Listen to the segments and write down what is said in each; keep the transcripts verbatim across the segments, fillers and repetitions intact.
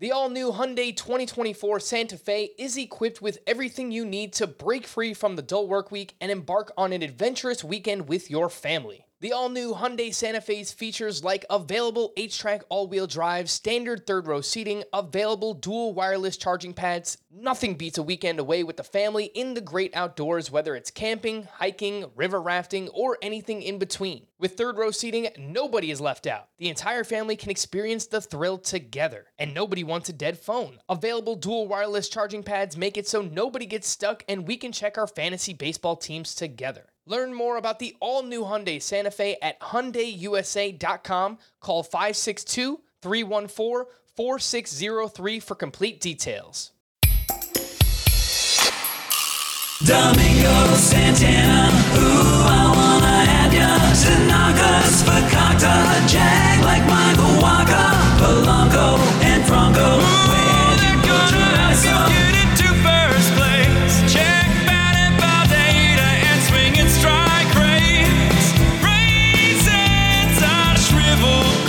The all-new Hyundai twenty twenty-four Santa Fe is equipped with everything you need to break free from the dull work week and embark on an adventurous weekend with your family. The all-new Hyundai Santa Fe's features like available H-Track all-wheel drive, standard third-row seating, available dual wireless charging pads. Nothing beats a weekend away with the family in the great outdoors, whether it's camping, hiking, river rafting, or anything in between. With third-row seating, nobody is left out. The entire family can experience the thrill together, and nobody wants a dead phone. Available dual wireless charging pads make it so nobody gets stuck, and we can check our fantasy baseball teams together. Learn more about the all-new Hyundai Santa Fe at Hyundai U S A dot com. Call five six two, three one four, four six zero three for complete details. Domingo Santana, ooh, I wanna have ya. Tanaka's Fakakta, Jag like Michael Waka, Polanco and Franco. Where'd you go to rise up? Get into first place. Check batted by data and swinging strike rates. Raisins are shriveled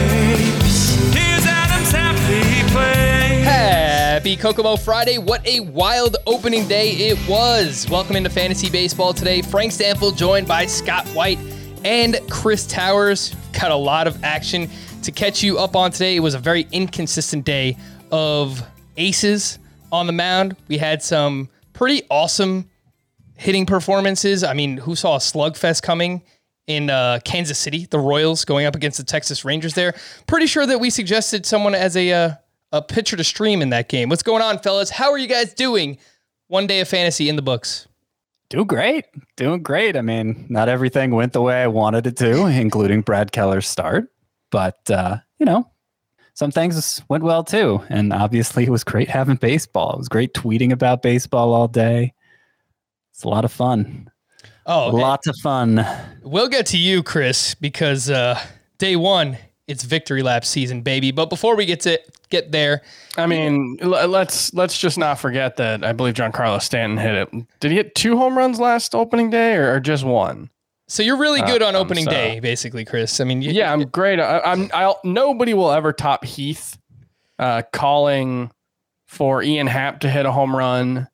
grapes. Here's Adam's happy place. Happy Kokomo Friday. What a wild opening day it was. Welcome into Fantasy Baseball today. Frank Stanfield joined by Scott White and Chris Towers. Got a lot of action to catch you up on today. It was a very inconsistent day of aces on the mound. We had some pretty awesome hitting performances. I mean, who saw a slugfest coming in uh, Kansas City? The Royals going up against the Texas Rangers there. Pretty sure that we suggested someone as a... Uh, a pitcher to stream in that game. What's going on, fellas? How are you guys doing? One day of fantasy in the books. Doing great. Doing great. I mean, not everything went the way I wanted it to, including Brad Keller's start. But, uh, you know, some things went well, too. And obviously, it was great having baseball. It was great tweeting about baseball all day. It's a lot of fun. Oh, Lots of fun. We'll get to you, Chris, because uh, day one, it's victory lap season, baby. But before we get to get there, I mean, let's let's just not forget that I believe Giancarlo Stanton hit it. Did he hit two home runs last opening day, or, or just one? So you're really good uh, on opening um, so. day, basically, Chris. I mean, you, yeah, I'm great. I, I'm. I'll, nobody will ever top Heath uh, calling for Ian Happ to hit a home run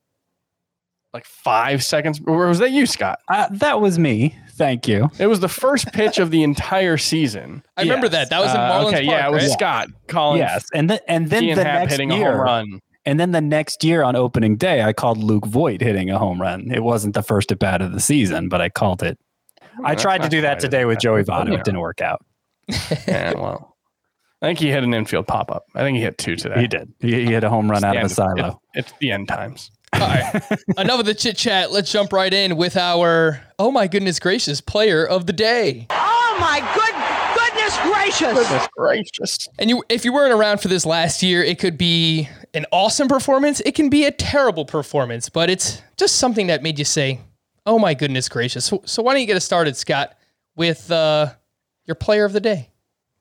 like five seconds. Or was that you, Scott? Uh, that was me. Thank you. It was the first pitch of the entire season. I yes. remember that. That was in Marlins uh, okay, Park, yeah, it was right? Scott calling. Yes, and then and then Ian the Happ next hitting year, a home run. And then the next year on opening day, I called Luke Voigt hitting a home run. It wasn't the first at bat of the season, but I called it. Well, I tried to do that today with Joey Votto. It didn't work out. Yeah, well, I think he hit an infield pop up. I think he hit two today. He did. He, he hit a home run it's out of a end, silo. It, it's the end times. All right. Enough of the chit chat. Let's jump right in with our, oh my goodness gracious, player of the day. Oh my good goodness gracious. Goodness gracious. And you, if you weren't around for this last year, it could be an awesome performance. It can be a terrible performance, but it's just something that made you say, oh my goodness gracious. So, so why don't you get us started, Scott, with uh, your player of the day?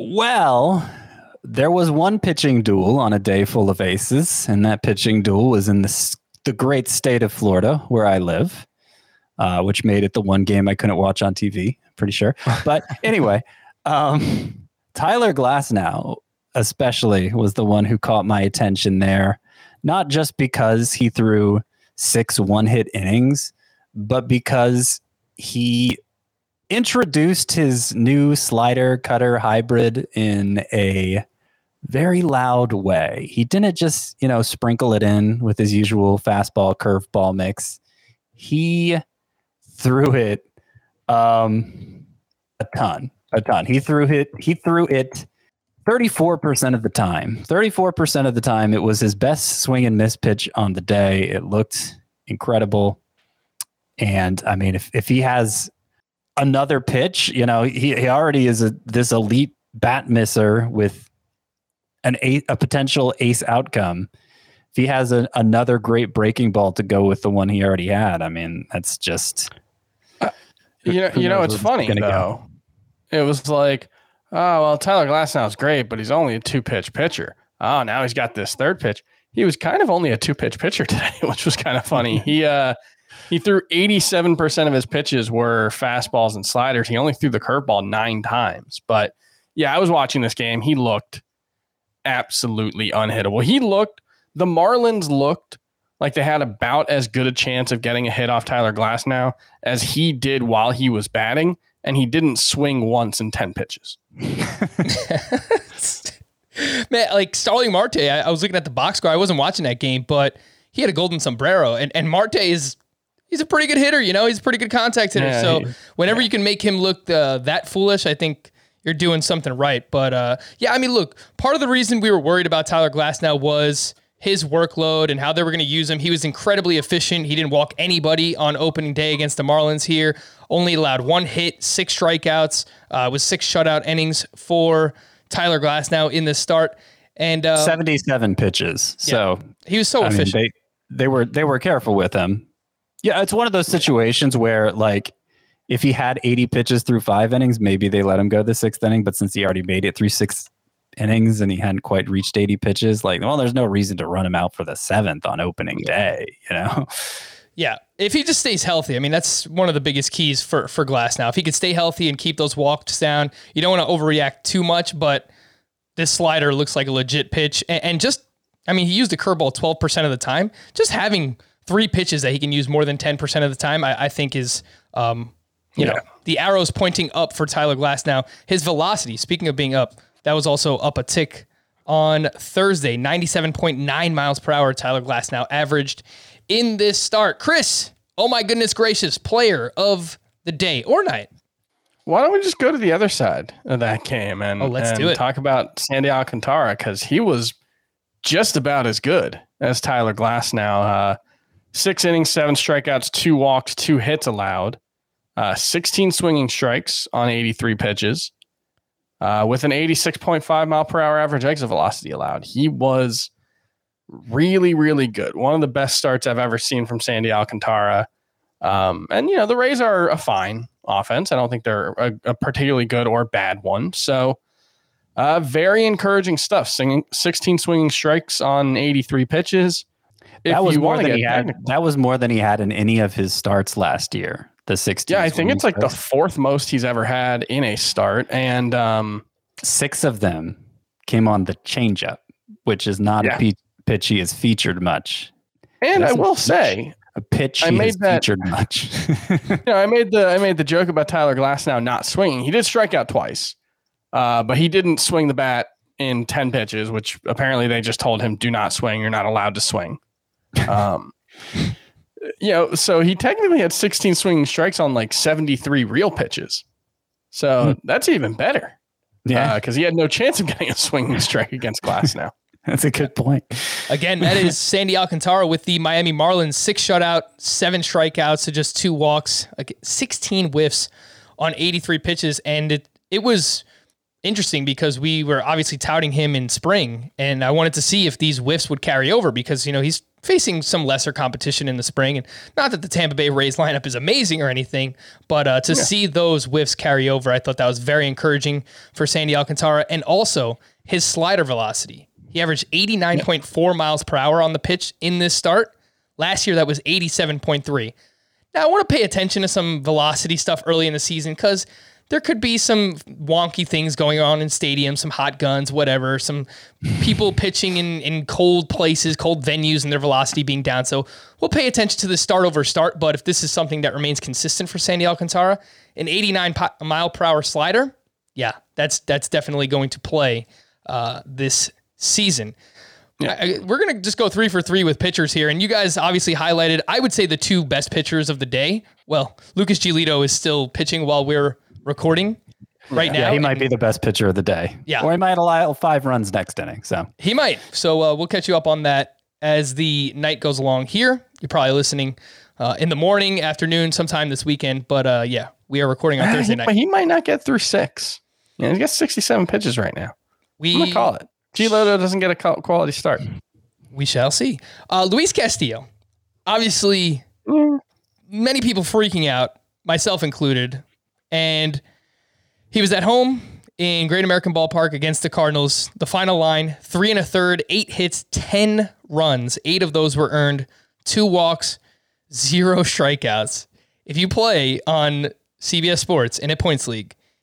Well, there was one pitching duel on a day full of aces, and that pitching duel was in the the great state of Florida, where I live, uh, which made it the one game I couldn't watch on T V, pretty sure. But anyway, um, Tyler Glasnow especially was the one who caught my attention there, not just because he threw six one-hit innings, but because he introduced his new slider cutter hybrid in a very loud way. He didn't just, you know, sprinkle it in with his usual fastball curveball mix. He threw it um, a ton, a ton. He threw it. He threw it thirty-four percent of the time. thirty-four percent of the time, it was his best swing and miss pitch on the day. It looked incredible. And I mean, if if he has another pitch, you know, he, he already is a this elite bat misser with an a, a potential ace outcome. If he has a, another great breaking ball to go with the one he already had, I mean, that's just uh, you know. You know, it's funny though. Go. It was like, oh well, Tyler Glasnow is great, but he's only a two pitch pitcher. Oh, now he's got this third pitch. He was kind of only a two pitch pitcher today, which was kind of funny. he uh, he threw eighty-seven percent of his pitches were fastballs and sliders. He only threw the curveball nine times. But yeah, I was watching this game. He looked absolutely unhittable. He looked, the Marlins looked like they had about as good a chance of getting a hit off Tyler Glasnow as he did while he was batting, and he didn't swing once in ten pitches. Man, like Starling Marte, I, I was looking at the box score. I wasn't watching that game, but he had a golden sombrero, and, and Marte is he's a pretty good hitter. You know, he's a pretty good contact hitter. Yeah, so he, whenever yeah. you can make him look uh, that foolish, I think you're doing something right. But uh, yeah, I mean, look, part of the reason we were worried about Tyler Glasnow was his workload and how they were going to use him. He was incredibly efficient. He didn't walk anybody on opening day against the Marlins here. Only allowed one hit, six strikeouts, uh, with six shutout innings for Tyler Glasnow in this start. And uh, seventy-seven pitches. So yeah, he was so I efficient. Mean, they, they were they were careful with him. Yeah, it's one of those situations where, like, if he had eighty pitches through five innings, maybe they let him go the sixth inning. But since he already made it through six innings and he hadn't quite reached eighty pitches, like, well, there's no reason to run him out for the seventh on opening day, you know? Yeah, if he just stays healthy, I mean, that's one of the biggest keys for, for Glasnow. If he could stay healthy and keep those walks down, you don't want to overreact too much, but this slider looks like a legit pitch. And, and just, I mean, he used the curveball twelve percent of the time. Just having three pitches that he can use more than ten percent of the time, I, I think is, um, you yeah. know, the arrows pointing up for Tyler Glasnow. His velocity, speaking of being up, that was also up a tick on Thursday. ninety-seven point nine miles per hour Tyler Glasnow averaged in this start. Chris, oh my goodness gracious, player of the day or night. Why don't we just go to the other side of that game and, oh, let's and do it. talk about Sandy Alcantara, because he was just about as good as Tyler Glasnow. Uh, six innings, seven strikeouts, two walks, two hits allowed, uh, sixteen swinging strikes on eighty-three pitches, uh, with an eighty-six point five mile per hour average exit velocity allowed. He was really, really good. One of the best starts I've ever seen from Sandy Alcantara. Um, and, you know, the Rays are a fine offense. I don't think they're a, a particularly good or bad one. So uh, very encouraging stuff. Singing, sixteen swinging strikes on eighty-three pitches. If that was you more than he had. technical. That was more than he had in any of his starts last year. The sixteen. Yeah, I think it's like strikes. the fourth most he's ever had in a start. And um, six of them came on the changeup, which is not yeah. a p- pitch he has featured much. And That's I will pitch. say, a pitch I he made has that, featured much. you know, I made the I made the joke about Tyler Glasnow not swinging. He did strike out twice, uh, but he didn't swing the bat in ten pitches, which apparently they just told him, do not swing. You're not allowed to swing. Um, you know, so he technically had sixteen swinging strikes on like seventy-three real pitches. So hmm. that's even better. Yeah, because uh, he had no chance of getting a swinging strike against Glasnow. That's a good point. Again, that is Sandy Alcantara with the Miami Marlins. Six shutout, seven strikeouts to just two walks, sixteen whiffs on eighty-three pitches. And it, it was interesting because we were obviously touting him in spring, and I wanted to see if these whiffs would carry over because, you know, he's facing some lesser competition in the spring. And not that the Tampa Bay Rays lineup is amazing or anything, but uh, to yeah. see those whiffs carry over, I thought that was very encouraging for Sandy Alcantara. And also his slider velocity. He averaged eighty-nine point four miles per hour on the pitch in this start. Last year, that was eighty-seven point three. Now, I want to pay attention to some velocity stuff early in the season because there could be some wonky things going on in stadiums, some hot guns, whatever, some people pitching in, in cold places, cold venues, and their velocity being down. So we'll pay attention to the start over start, but if this is something that remains consistent for Sandy Alcantara, an eighty-nine mile per hour slider, yeah, that's that's definitely going to play uh, this season. Yeah. I, we're going to just go three for three with pitchers here. And you guys obviously highlighted, I would say, the two best pitchers of the day. Well, Lucas Giolito is still pitching while we're recording right yeah, now. He might be the best pitcher of the day. Yeah. Or he might allow five runs next inning. So he might. So uh, we'll catch you up on that as the night goes along here. You're probably listening uh, in the morning, afternoon, sometime this weekend. But uh, yeah, we are recording on Thursday he, night. But he might not get through six. Yeah, he's got sixty-seven pitches right now. We, I'm going to call it. Giolito doesn't get a quality start. We shall see. Uh, Luis Castillo, obviously, mm. many people freaking out, myself included, and he was at home in Great American Ballpark against the Cardinals. The final line, three and a third, eight hits, ten runs. Eight of those were earned, two walks, zero strikeouts. If you play on C B S Sports in a points league,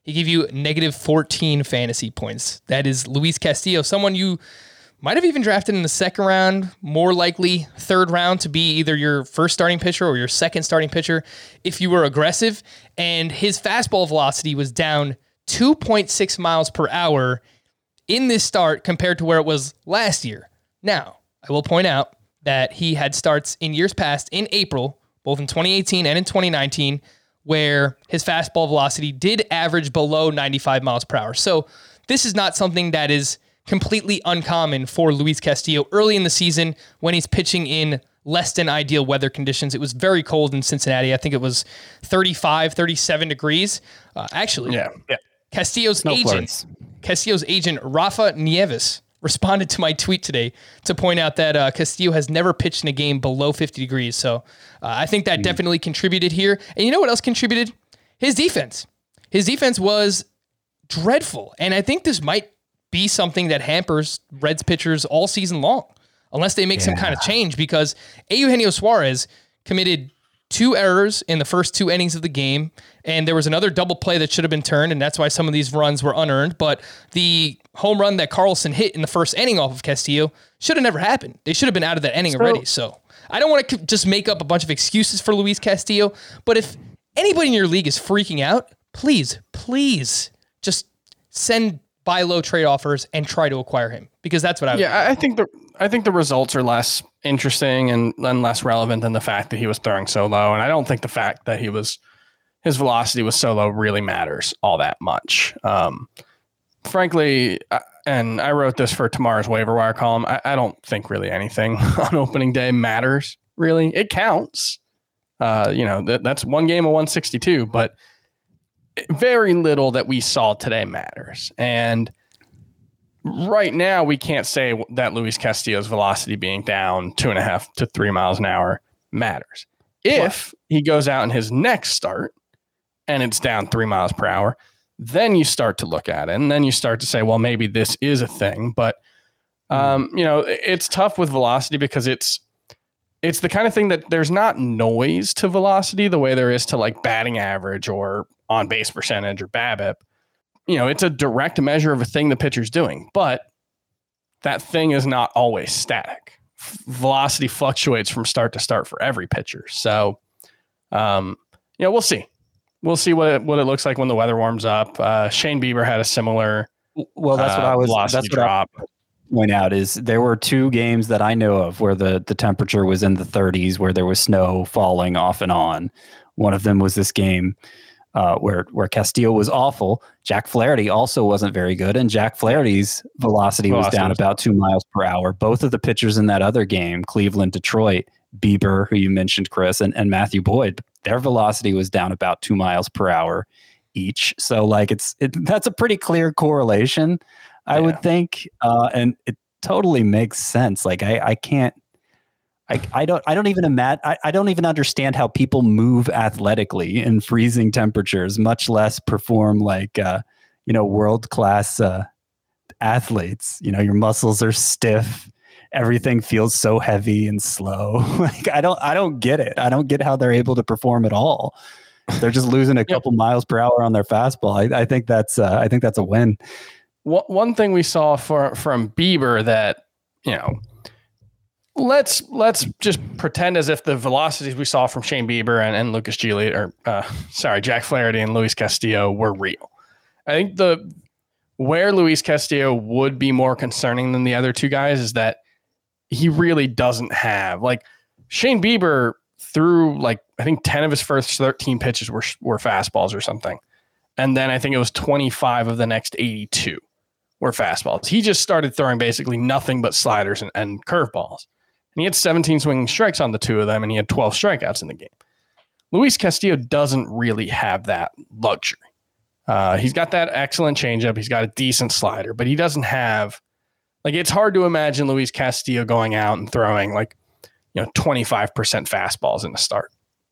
He gave you negative fourteen fantasy points. That is Luis Castillo, someone you might have even drafted in the second round, more likely third round to be either your first starting pitcher or your second starting pitcher if you were aggressive. And his fastball velocity was down two point six miles per hour in this start compared to where it was last year. Now, I will point out that he had starts in years past in April, both in twenty eighteen and in twenty nineteen, where his fastball velocity did average below ninety-five miles per hour. So this is not something that is completely uncommon for Luis Castillo early in the season when he's pitching in less than ideal weather conditions. It was very cold in Cincinnati. I think it was thirty-five, thirty-seven degrees. Uh, actually, yeah. yeah. Castillo's Snow agent, flurries. Castillo's agent, Rafa Nieves, responded to my tweet today to point out that uh, Castillo has never pitched in a game below fifty degrees. So uh, I think that mm. definitely contributed here. And you know what else contributed? His defense. His defense was dreadful. And I think this might be something that hampers Reds pitchers all season long, unless they make yeah. some kind of change, because Eugenio Suarez committed two errors in the first two innings of the game, and there was another double play that should have been turned, and that's why some of these runs were unearned. But the home run that Carlson hit in the first inning off of Castillo should have never happened. They should have been out of that inning so, already. So I don't want to just make up a bunch of excuses for Luis Castillo, but if anybody in your league is freaking out, please, please just send buy low trade offers and try to acquire him, because that's what I would yeah, do. I think the I think the results are less interesting and, and less relevant than the fact that he was throwing so low. And I don't think the fact that he was his velocity was so low really matters all that much. Um, frankly, and I wrote this for tomorrow's waiver wire column, I, I don't think really anything on opening day matters. Really, it counts. Uh, you know, that, that's one game of one sixty-two, but very little that we saw today matters. And right now, we can't say that Luis Castillo's velocity being down two and a half to three miles an hour matters. If he goes out in his next start and it's down three miles per hour, then you start to look at it. And then you start to say, well, maybe this is a thing. But, um, you know, it's tough with velocity because it's, it's the kind of thing that there's not noise to velocity the way there is to like batting average or on base percentage or BABIP. You know, it's a direct measure of a thing the pitcher's doing, but that thing is not always static. Velocity fluctuates from start to start for every pitcher. So, um, you know, we'll see. We'll see what it, what it looks like when the weather warms up. Uh, Shane Bieber had a similar well, that's what uh, I was velocity that's what drop. I point out is there were two games that I know of where the the temperature was in the thirties, where there was snow falling off and on. One of them was this game uh, where where Castillo was awful. Jack Flaherty also wasn't very good, and Jack Flaherty's velocity, velocity was down was about two miles per hour. Both of the pitchers in that other game, Cleveland, Detroit, Bieber, who you mentioned, Chris, and, and Matthew Boyd, their velocity was down about two miles per hour each. So like it's it, that's a pretty clear correlation, I yeah. would think, uh, and it totally makes sense. Like I, I can't, I, I don't, I don't even imagine, I, I don't even understand how people move athletically in freezing temperatures, much less perform like, uh, you know, world class uh, athletes. You know, your muscles are stiff. Everything feels so heavy and slow. Like I don't, I don't get it. I don't get how they're able to perform at all. They're just losing a couple yep. miles per hour on their fastball. I, I think that's, uh, I think that's a win. One thing we saw for, from Bieber that, you know, let's let's just pretend as if the velocities we saw from Shane Bieber and, and Lucas Giolito, or uh, sorry, Jack Flaherty and Luis Castillo were real. I think the where Luis Castillo would be more concerning than the other two guys is that he really doesn't have, like, Shane Bieber threw like I think ten of his first thirteen pitches were were fastballs or something, and then I think it was twenty-five of the next eighty-two were fastballs. He just started throwing basically nothing but sliders and, and curveballs. And he had seventeen swinging strikes on the two of them, and he had twelve strikeouts in the game. Luis Castillo doesn't really have that luxury. Uh, he's got that excellent changeup. He's got a decent slider, but he doesn't have, like, it's hard to imagine Luis Castillo going out and throwing like, you know, twenty-five percent fastballs in the start.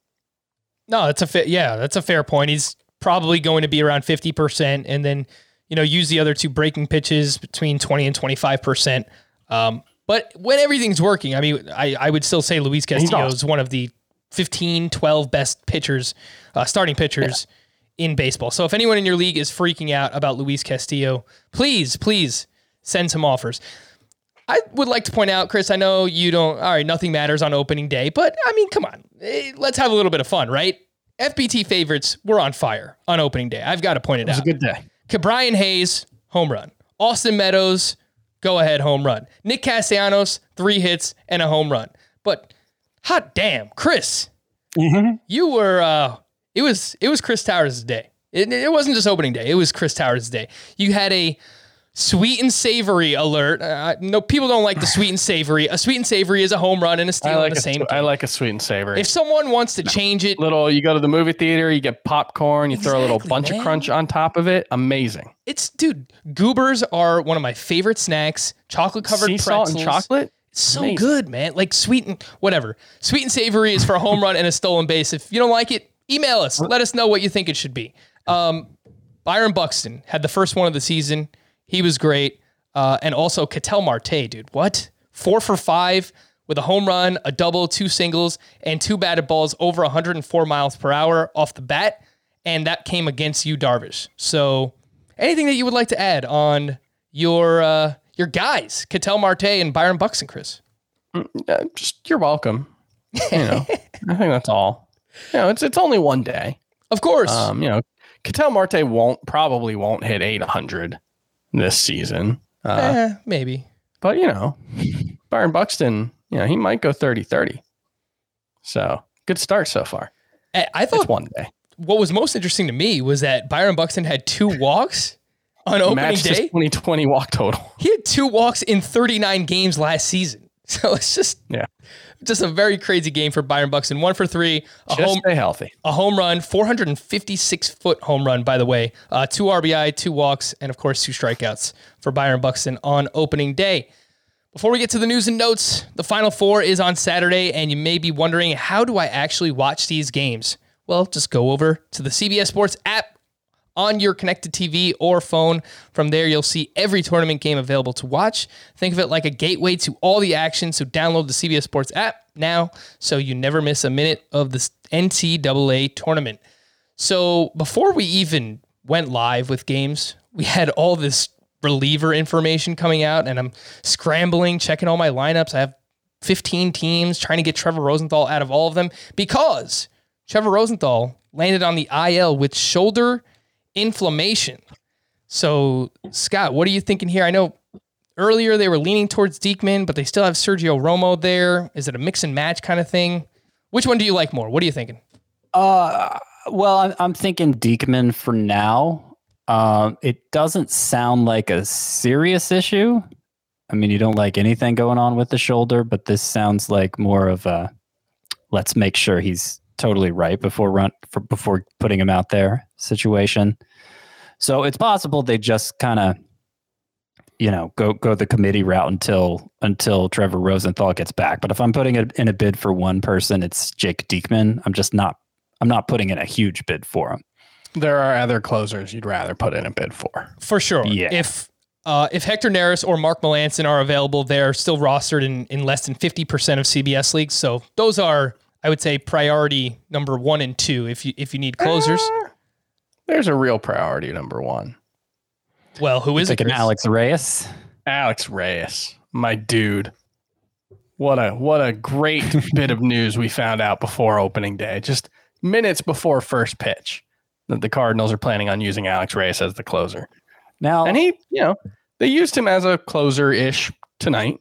No, that's a fa- yeah, that's a fair point. He's probably going to be around fifty percent, and then, you know, use the other two breaking pitches between twenty and twenty-five percent. Um, But when everything's working, I mean, I, I would still say Luis Castillo is one of the fifteen, twelve best pitchers, uh, starting pitchers yeah. in baseball. So if anyone in your league is freaking out about Luis Castillo, please, please send some offers. I would like to point out, Chris, I know you don't, all right, nothing matters on opening day, but I mean, come on, let's have a little bit of fun, right? F B T favorites were on fire on opening day. I've got to point it, it was out. It was a good day. Ke'Bryan Hayes, home run. Austin Meadows, go ahead, home run. Nick Castellanos, three hits and a home run. But hot damn, Chris, mm-hmm. you were, uh, it was, it was Chris Towers' day. It, it wasn't just opening day. It was Chris Towers' day. You had a sweet and savory alert. Uh, no, people don't like the sweet and savory. A sweet and savory is a home run and a steal I like in the a, same. I like a sweet and savory. If someone wants to change it, little, you go to the movie theater, you get popcorn, you throw a little bunch man. of crunch on top of it. Amazing. It's dude. Goobers are one of my favorite snacks. Chocolate covered sea pretzels. salt and chocolate. It's so Amazing. good, man. Like sweet and whatever. Sweet and savory is for a home run and a stolen base. If you don't like it, email us. Let us know what you think it should be. Um, Byron Buxton had the first one of the season. He was great. Uh, and also Ketel Marte, dude. What? Four for five with a home run, a double, two singles, and two batted balls over one hundred four miles per hour off the bat. And that came against you, Darvish. So anything that you would like to add on your uh, your guys, Ketel Marte and Byron Buxton, Chris? Uh, just you're welcome. You know, I think that's all. You know, it's it's only one day. Of course. Um, you know, Ketel Marte won't probably won't hit eight hundred this season. Uh, eh, maybe. But, you know, Byron Buxton, you know, he might go thirty thirty. So, good start so far. I, I thought it's one day. What was most interesting to me was that Byron Buxton had two walks on opening Matched day. his twenty twenty walk total. He had two walks in thirty-nine games last season. So it's just yeah, just a very crazy game for Byron Buxton. One for three, a just home, stay healthy. A home run, four hundred fifty-six foot home run, by the way. Uh, two R B I, two walks, and of course, two strikeouts for Byron Buxton on opening day. Before we get to the news and notes, the Final Four is on Saturday, and you may be wondering, how do I actually watch these games? Well, just go over to the C B S Sports app on your connected T V or phone. From there, you'll see every tournament game available to watch. Think of it like a gateway to all the action, so download the C B S Sports app now so you never miss a minute of the N C double A tournament. So before we even went live with games, we had all this reliever information coming out, and I'm scrambling, checking all my lineups. I have fifteen teams, trying to get Trevor Rosenthal out of all of them because Trevor Rosenthal landed on the I L with shoulder inflammation. So, Scott, what are you thinking here? I know earlier they were leaning towards Diekman, but they still have Sergio Romo there. Is it a mix and match kind of thing? Which one do you like more? What are you thinking? Uh, well, I'm, I'm thinking Diekman for now. Um, it doesn't sound like a serious issue. I mean, you don't like anything going on with the shoulder, but this sounds like more of a let's make sure he's totally right before run for, before putting him out there situation. So it's possible they just kind of, you know, go go the committee route until until Trevor Rosenthal gets back. But if I'm putting it in a bid for one person, it's Jake Diekman. I'm just not I'm not putting in a huge bid for him. There are other closers you'd rather put in a bid for. For sure. Yeah. If uh, if Hector Neris or Mark Melancon are available, they're still rostered in, in less than fifty percent of C B S leagues. So those are, I would say, priority number one and two if you if you need closers. Uh, there's a real priority number one. Well, who is it? Thinking Alex Reyes. Alex Reyes, my dude. What a what a great bit of news we found out before opening day, just minutes before first pitch, that the Cardinals are planning on using Alex Reyes as the closer. Now, and he, you know, they used him as a closer-ish tonight.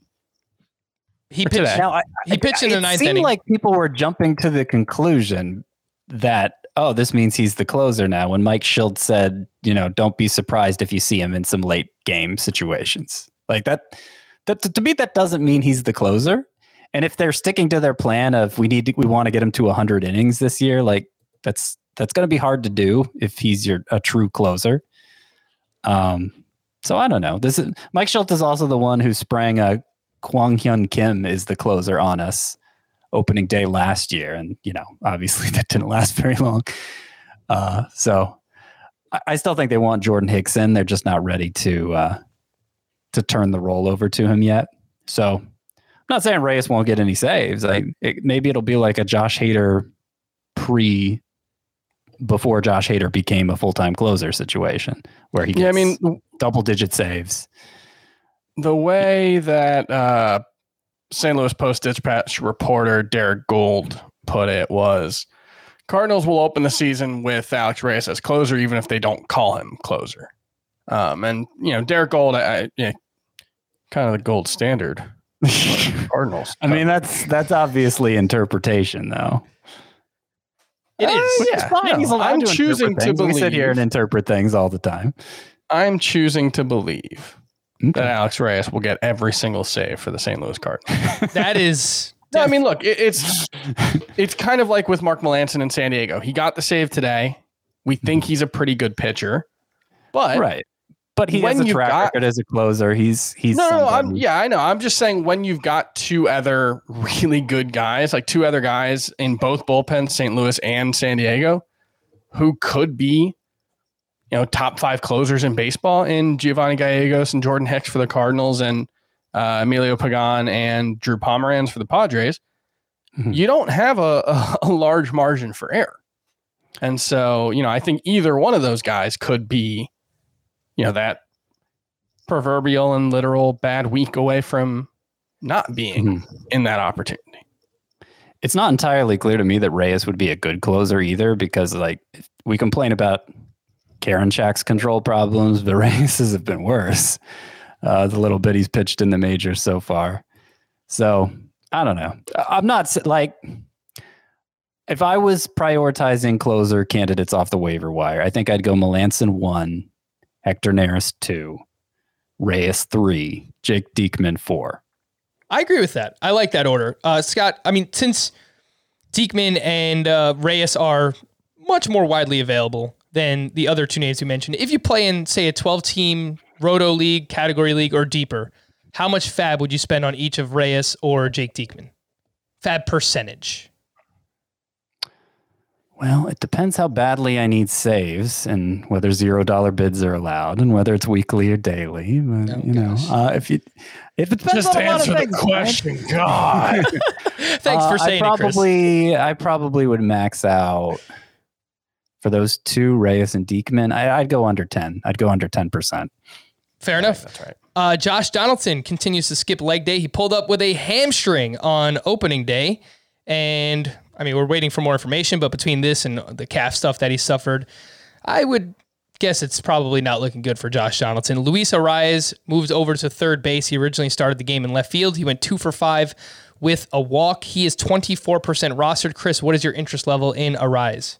He pitched. Now, I, he pitched in the ninth inning. It seemed inning. like people were jumping to the conclusion that, oh, this means he's the closer now. When Mike Schilt said, you know, don't be surprised if you see him in some late game situations like that. That to me, that doesn't mean he's the closer. And if they're sticking to their plan of we need, to, we want to get him to one hundred innings this year, like that's that's going to be hard to do if he's your a true closer. Um, so I don't know. This is Mike Schilt is also the one who sprang a Kwang Hyun Kim is the closer on us opening day last year. And, you know, obviously that didn't last very long. Uh, so I, I still think they want Jordan Hicks in. They're just not ready to, uh, to turn the role over to him yet. So I'm not saying Reyes won't get any saves. Like it, maybe it'll be like a Josh Hader pre before Josh Hader became a full-time closer situation where he gets yeah, I mean, double-digit saves. The way that uh, Saint Louis Post-Dispatch reporter Derek Gould put it was, Cardinals will open the season with Alex Reyes as closer, even if they don't call him closer. Um, and, you know, Derek Gould, I, yeah, kind of the gold standard. Cardinals. I mean, that's that's obviously interpretation, though. It is. Uh, yeah, no, He's allowed I'm to choosing to things. believe. We sit here and interpret things all the time. I'm choosing to believe Okay. that Alex Reyes will get every single save for the Saint Louis Cardinals. That is. No, I mean, look, it, it's it's kind of like with Mark Melancon in San Diego. He got the save today. We think he's a pretty good pitcher, but Right. But he when has a you've track got- record as a closer. He's he's no, no, no, I'm, somebody- yeah, I know. I'm just saying when you've got two other really good guys, like two other guys in both bullpens, Saint Louis and San Diego, who could be, you know, top five closers in baseball in Giovanni Gallegos and Jordan Hicks for the Cardinals and uh, Emilio Pagan and Drew Pomeranz for the Padres, Mhm. you don't have a, a, a large margin for error. And so, you know, I think either one of those guys could be, you know, that proverbial and literal bad week away from not being Mhm. in that opportunity. It's not entirely clear to me that Reyes would be a good closer either, because like we complain about Karinchak's control problems, but Reyes's have been worse. Uh, the little bit he's pitched in the majors so far. So I don't know. I'm not s- like, if I was prioritizing closer candidates off the waiver wire, I think I'd go Melancon one, Hector Neris two, Reyes three, Jake Diekman four. I agree with that. I like that order. Uh, Scott, I mean, since Diekman and uh, Reyes are much more widely available than the other two names you mentioned, if you play in, say, a twelve-team Roto League, Category League, or deeper, how much fab would you spend on each of Reyes or Jake Diekman? Fab percentage. Well, it depends how badly I need saves and whether zero dollar bids are allowed and whether it's weekly or daily. But, Oh, you know, gosh. uh, if you, it depends Just on a lot answer of the things, man. question, God. Thanks for Uh, saying I it, Chris. probably, I probably would max out for those two, Reyes and Diekman. I, I'd go under ten. I'd go under ten percent. Fair enough. That's right. Uh, Josh Donaldson continues to skip leg day. He pulled up with a hamstring on opening day. And, I mean, we're waiting for more information, but between this and the calf stuff that he suffered, I would guess it's probably not looking good for Josh Donaldson. Luis Arias moves over to third base. He originally started the game in left field. He went two for five with a walk. He is twenty-four percent rostered. Chris, what is your interest level in Arias?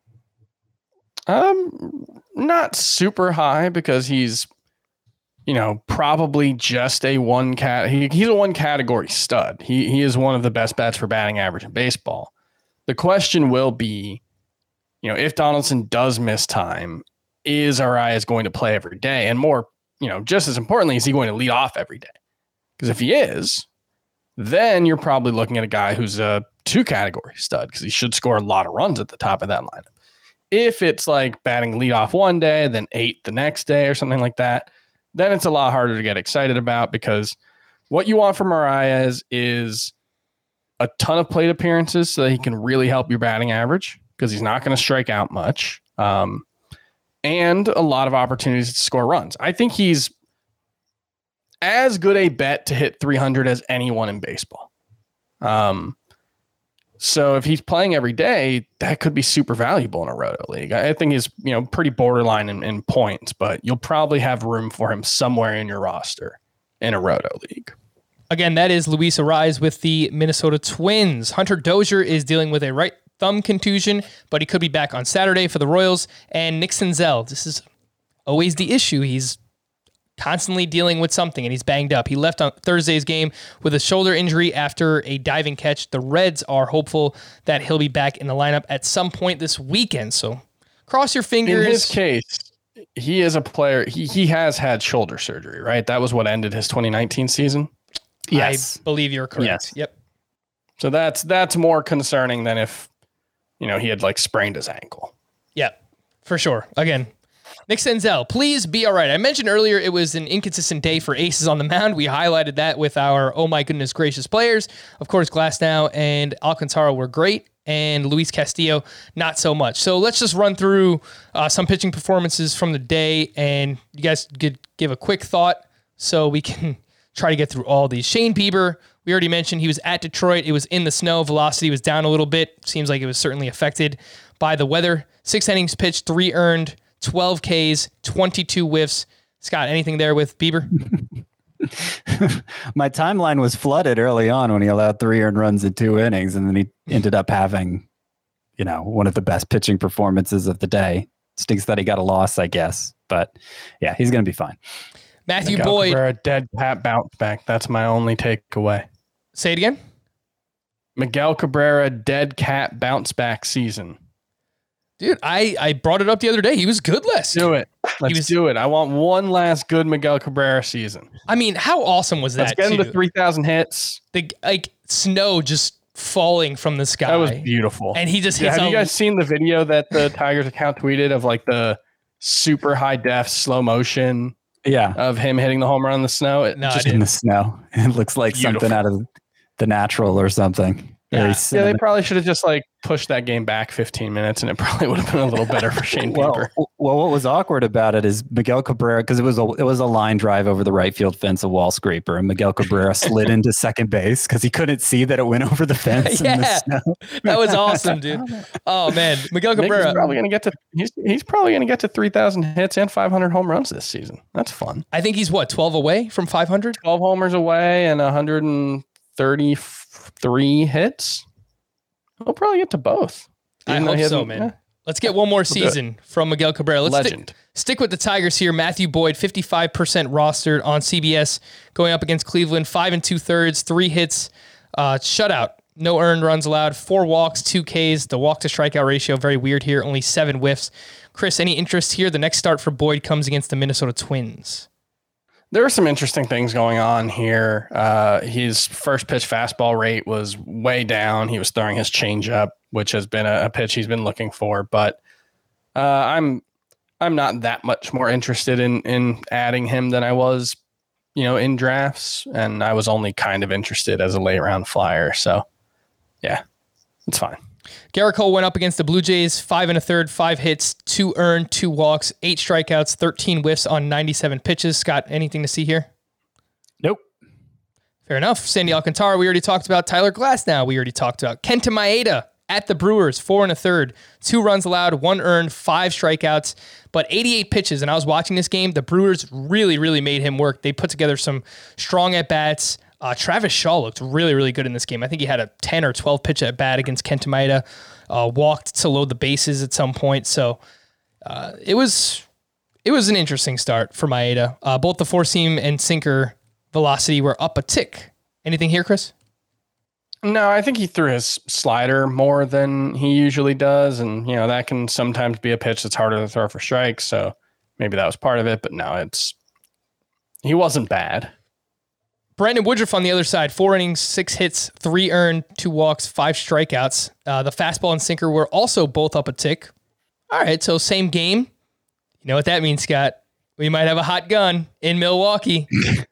Um, not super high because he's, you know, probably just a one cat. He, he's a one category stud. He he is one of the best bets for batting average in baseball. The question will be, you know, if Donaldson does miss time, is Arias going to play every day? And more, you know, just as importantly, is he going to lead off every day? Because if he is, then you're probably looking at a guy who's a two category stud because he should score a lot of runs at the top of that lineup. If it's like batting leadoff one day, then eight the next day or something like that, then it's a lot harder to get excited about because what you want from Arias is a ton of plate appearances so that he can really help your batting average because he's not going to strike out much. Um, and a lot of opportunities to score runs. I think he's as good a bet to hit three hundred as anyone in baseball. Um, so if he's playing every day, that could be super valuable in a Roto league. I think he's, you know, pretty borderline in, in points, but you'll probably have room for him somewhere in your roster in a Roto league. Again, that is Luis Arias with the Minnesota Twins. Hunter Dozier is dealing with a right thumb contusion, but he could be back on Saturday for the Royals. And Nick Senzel, this is always the issue. He's constantly dealing with something, and he's banged up. He left on Thursday's game with a shoulder injury after a diving catch. The Reds are hopeful that he'll be back in the lineup at some point this weekend. So cross your fingers. In his case, he is a player. He he has had shoulder surgery, right? That was what ended his twenty nineteen season. Yes. I believe you're correct. Yes. Yep. So that's that's more concerning than if, you know, he had like sprained his ankle. Yep. For sure. Again, Nick Senzel, please be all right. I mentioned earlier it was an inconsistent day for aces on the mound. We highlighted that with our oh my goodness gracious players. Of course, Glasnow and Alcantara were great, and Luis Castillo, not so much. So let's just run through uh, some pitching performances from the day, and you guys could give a quick thought so we can try to get through all these. Shane Bieber, we already mentioned he was at Detroit. It was in the snow. Velocity was down a little bit. Seems like it was certainly affected by the weather. Six innings pitched, three earned, twelve Ks, twenty-two whiffs. Scott, anything there with Bieber? My timeline was flooded early on when he allowed three earned runs in two innings, and then he ended up having, you know, one of the best pitching performances of the day. Stinks that he got a loss, I guess, but yeah, he's going to be fine. Matthew Miguel Boyd, Cabrera, dead cat bounce back. That's my only takeaway. Say it again. Miguel Cabrera, dead cat bounce back season. Dude, I, I brought it up the other day. He was good last Do it. Let's was, do it. I want one last good Miguel Cabrera season. I mean, how awesome was that? Let's get him too? to three thousand hits. The like snow just falling from the sky. That was beautiful. And he just yeah, hits Have a, you guys seen the video that the Tigers account tweeted of like the super high def slow motion Yeah, of him hitting the home run in the snow? It No, I just, didn't. in the snow. It looks like Beautiful. something out of The Natural or something. Yeah. Very yeah, they cinematic. probably should have just like pushed that game back fifteen minutes and it probably would have been a little better for Shane Well, Bieber. well, what was awkward about it is Miguel Cabrera, because it was a it was a line drive over the right field fence, a wall scraper, and Miguel Cabrera slid into second base because he couldn't see that it went over the fence in the Yeah. snow. that was awesome, dude. Oh man, Miguel Nick is Cabrera. probably going to get to he's he's probably going to get to three thousand hits and five hundred home runs this season. That's fun. I think he's what, twelve away from five hundred? twelve homers away and one hundred thirty-three hits. We'll probably get to both. I Even though hope he so, hasn't- man. eh, Let's get one more do it. season from Miguel Cabrera. Let's stick, legend. stick with the Tigers here. Matthew Boyd, fifty-five percent rostered on C B S, going up against Cleveland. Five and two thirds, three hits, uh, shutout, no earned runs allowed, four walks, two Ks. The walk to strikeout ratio very weird here. Only seven whiffs. Chris, any interest here? The next start for Boyd comes against the Minnesota Twins. There are some interesting things going on here. Uh, his first pitch fastball rate was way down. He was throwing his changeup, which has been a, a pitch he's been looking for. But uh, I'm I'm not that much more interested in in adding him than I was, you know, in drafts. And I was only kind of interested as a late round flyer. So, yeah, it's fine. Garrett Cole went up against the Blue Jays, five and a third, five hits, two earned, two walks, eight strikeouts, thirteen whiffs on ninety-seven pitches. Scott, anything to see here? Nope. Fair enough. Sandy Alcantara, we already talked about. Tyler Glasnow, we already talked about. Kenta Maeda at the Brewers, four and a third, two runs allowed, one earned, five strikeouts, but eighty-eight pitches. And I was watching this game. The Brewers really, really made him work. They put together some strong at-bats. Uh, Travis Shaw looked really, really good in this game. I think he had a ten or twelve pitch at bat against Kenta Maeda, uh, walked to load the bases at some point. So uh, it was it was an interesting start for Maeda. Uh, both the four seam and sinker velocity were up a tick. Anything here, Chris? No, I think he threw his slider more than he usually does. And, you know, that can sometimes be a pitch that's harder to throw for strikes. So maybe that was part of it. But no, it's he wasn't bad. Brandon Woodruff on the other side, four innings, six hits, three earned, two walks, five strikeouts. Uh, the fastball and sinker were also both up a tick. All right, so same game. You know what that means, Scott? We might have a hot gun in Milwaukee.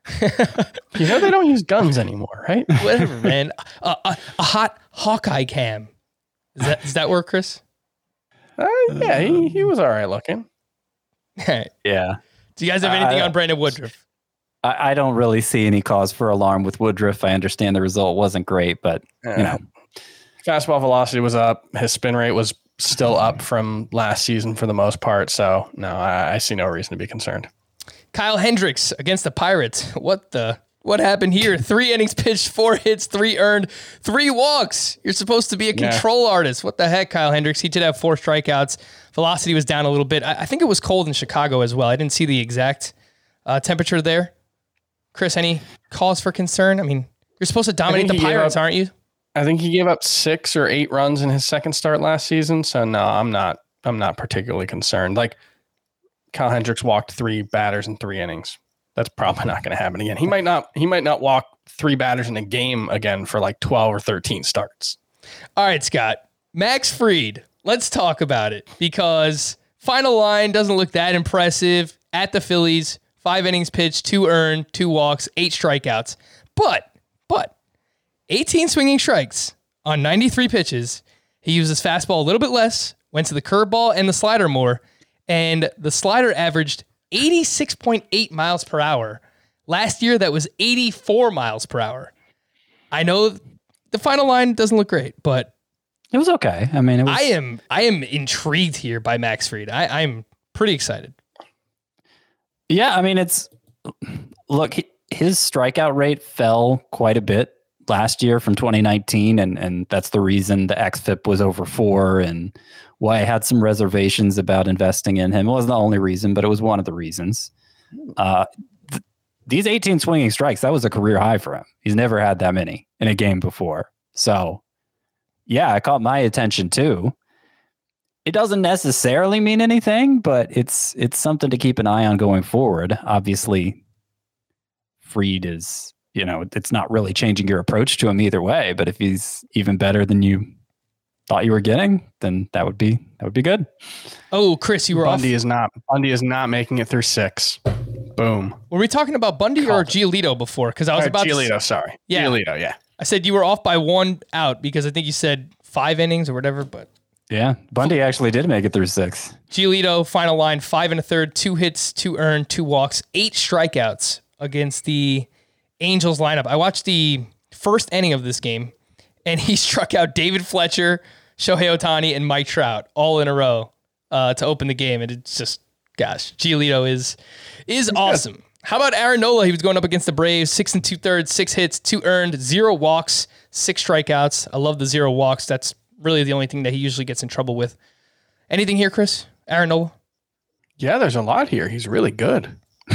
You know, they don't use guns anymore, right? Whatever, man. Uh, a, a hot Hawkeye cam. Does that, does that work, Chris? Uh, yeah, he, he was all right looking. All right. Yeah. Do you guys have anything Uh, on Brandon Woodruff? I, I don't really see any cause for alarm with Woodruff. I understand the result wasn't great, but you know, Fastball velocity was up. His spin rate was still up from last season for the most part. So, no, I, I see no reason to be concerned. Kyle Hendricks against the Pirates. What the? What happened here? Three innings pitched, four hits, three earned, three walks. You're supposed to be a control yeah. artist. What the heck, Kyle Hendricks? He did have four strikeouts. Velocity was down a little bit. I, I think it was cold in Chicago as well. I didn't see the exact uh, temperature there. Chris, any cause for concern? I mean, you're supposed to dominate the Pirates, up, aren't you? I think he gave up six or eight runs in his second start last season. So no, I'm not. I'm not particularly concerned. Like Kyle Hendricks walked three batters in three innings. That's probably not going to happen again. He might not. He might not walk three batters in a game again for like twelve or thirteen starts. All right, Scott. Max Fried. Let's talk about it because final line doesn't look that impressive at the Phillies. Five innings pitched, two earned, two walks, eight strikeouts. But, but, eighteen swinging strikes on ninety-three pitches. He used his fastball a little bit less, went to the curveball and the slider more, and the slider averaged eighty-six point eight miles per hour. Last year, that was eighty-four miles per hour. I know the final line doesn't look great, but it was okay. I mean, it was, I am I am intrigued here by Max Fried. I, I'm pretty excited. Yeah, I mean, it's look, his strikeout rate fell quite a bit last year from twenty nineteen, and and that's the reason the X F I P was over four, and why I had some reservations about investing in him. It wasn't the only reason, but it was one of the reasons. Uh, th- these eighteen swinging strikes, that was a career high for him. He's never had that many in a game before. So, yeah, it caught my attention too. It doesn't necessarily mean anything, but it's it's something to keep an eye on going forward. Obviously, Fried is, you know, it's not really changing your approach to him either way, but if he's even better than you thought you were getting, then that would be that would be good. Oh, Chris, you were Bundy off. is not Bundy is not making it through six. Boom. Were we talking about Bundy Called or Giolito before? Because I was or about Giolito, to, sorry. Yeah. Giolito, yeah. I said you were off by one out because I think you said five innings or whatever, but yeah, Bundy actually did make it through six. Giolito, final line, five and a third, two hits, two earned, two walks, eight strikeouts against the Angels lineup. I watched the first inning of this game, and he struck out David Fletcher, Shohei Ohtani, and Mike Trout all in a row uh, to open the game. And it's just, gosh, Giolito is is awesome. Good. How about Aaron Nola? He was going up against the Braves, six and two thirds, six hits, two earned, zero walks, six strikeouts. I love the zero walks. That's really the only thing that he usually gets in trouble with. Anything here, Chris? Aaron Nola? Yeah, there's a lot here. He's really good.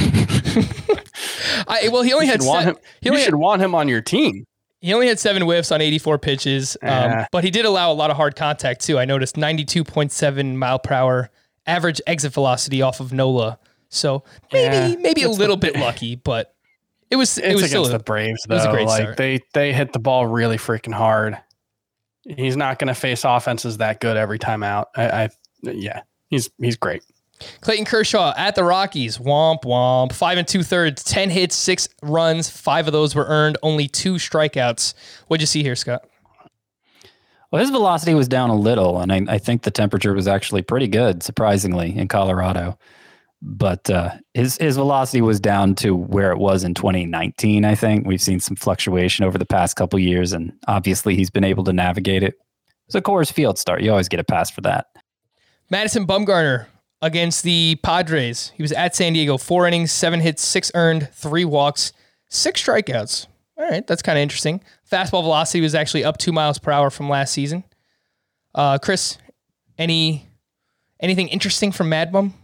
I, well, he only you had want seven, him. He only you should had, want him on your team. He only had seven whiffs on eighty-four pitches, um, uh. but he did allow a lot of hard contact too. I noticed ninety-two point seven mile per hour average exit velocity off of Nola. So maybe yeah, maybe a little the, bit lucky, but it was it it's was against still a, the Braves though. It was a great like start. they they hit the ball really freaking hard. He's not going to face offenses that good every time out. I, I yeah, he's he's great. Clayton Kershaw at the Rockies, womp womp, five and two thirds, ten hits, six runs, five of those were earned, only two strikeouts. What'd you see here, Scott? Well, his velocity was down a little, and I, I think the temperature was actually pretty good, surprisingly, in Colorado. But uh, his his velocity was down to where it was in twenty nineteen, I think. We've seen some fluctuation over the past couple of years, and obviously he's been able to navigate it. It's a Coors Field start. You always get a pass for that. Madison Bumgarner against the Padres. He was at San Diego, four innings, seven hits, six earned, three walks, six strikeouts. All right, that's kind of interesting. Fastball velocity was actually up two miles per hour from last season. Uh, Chris, any anything interesting from Mad Bum?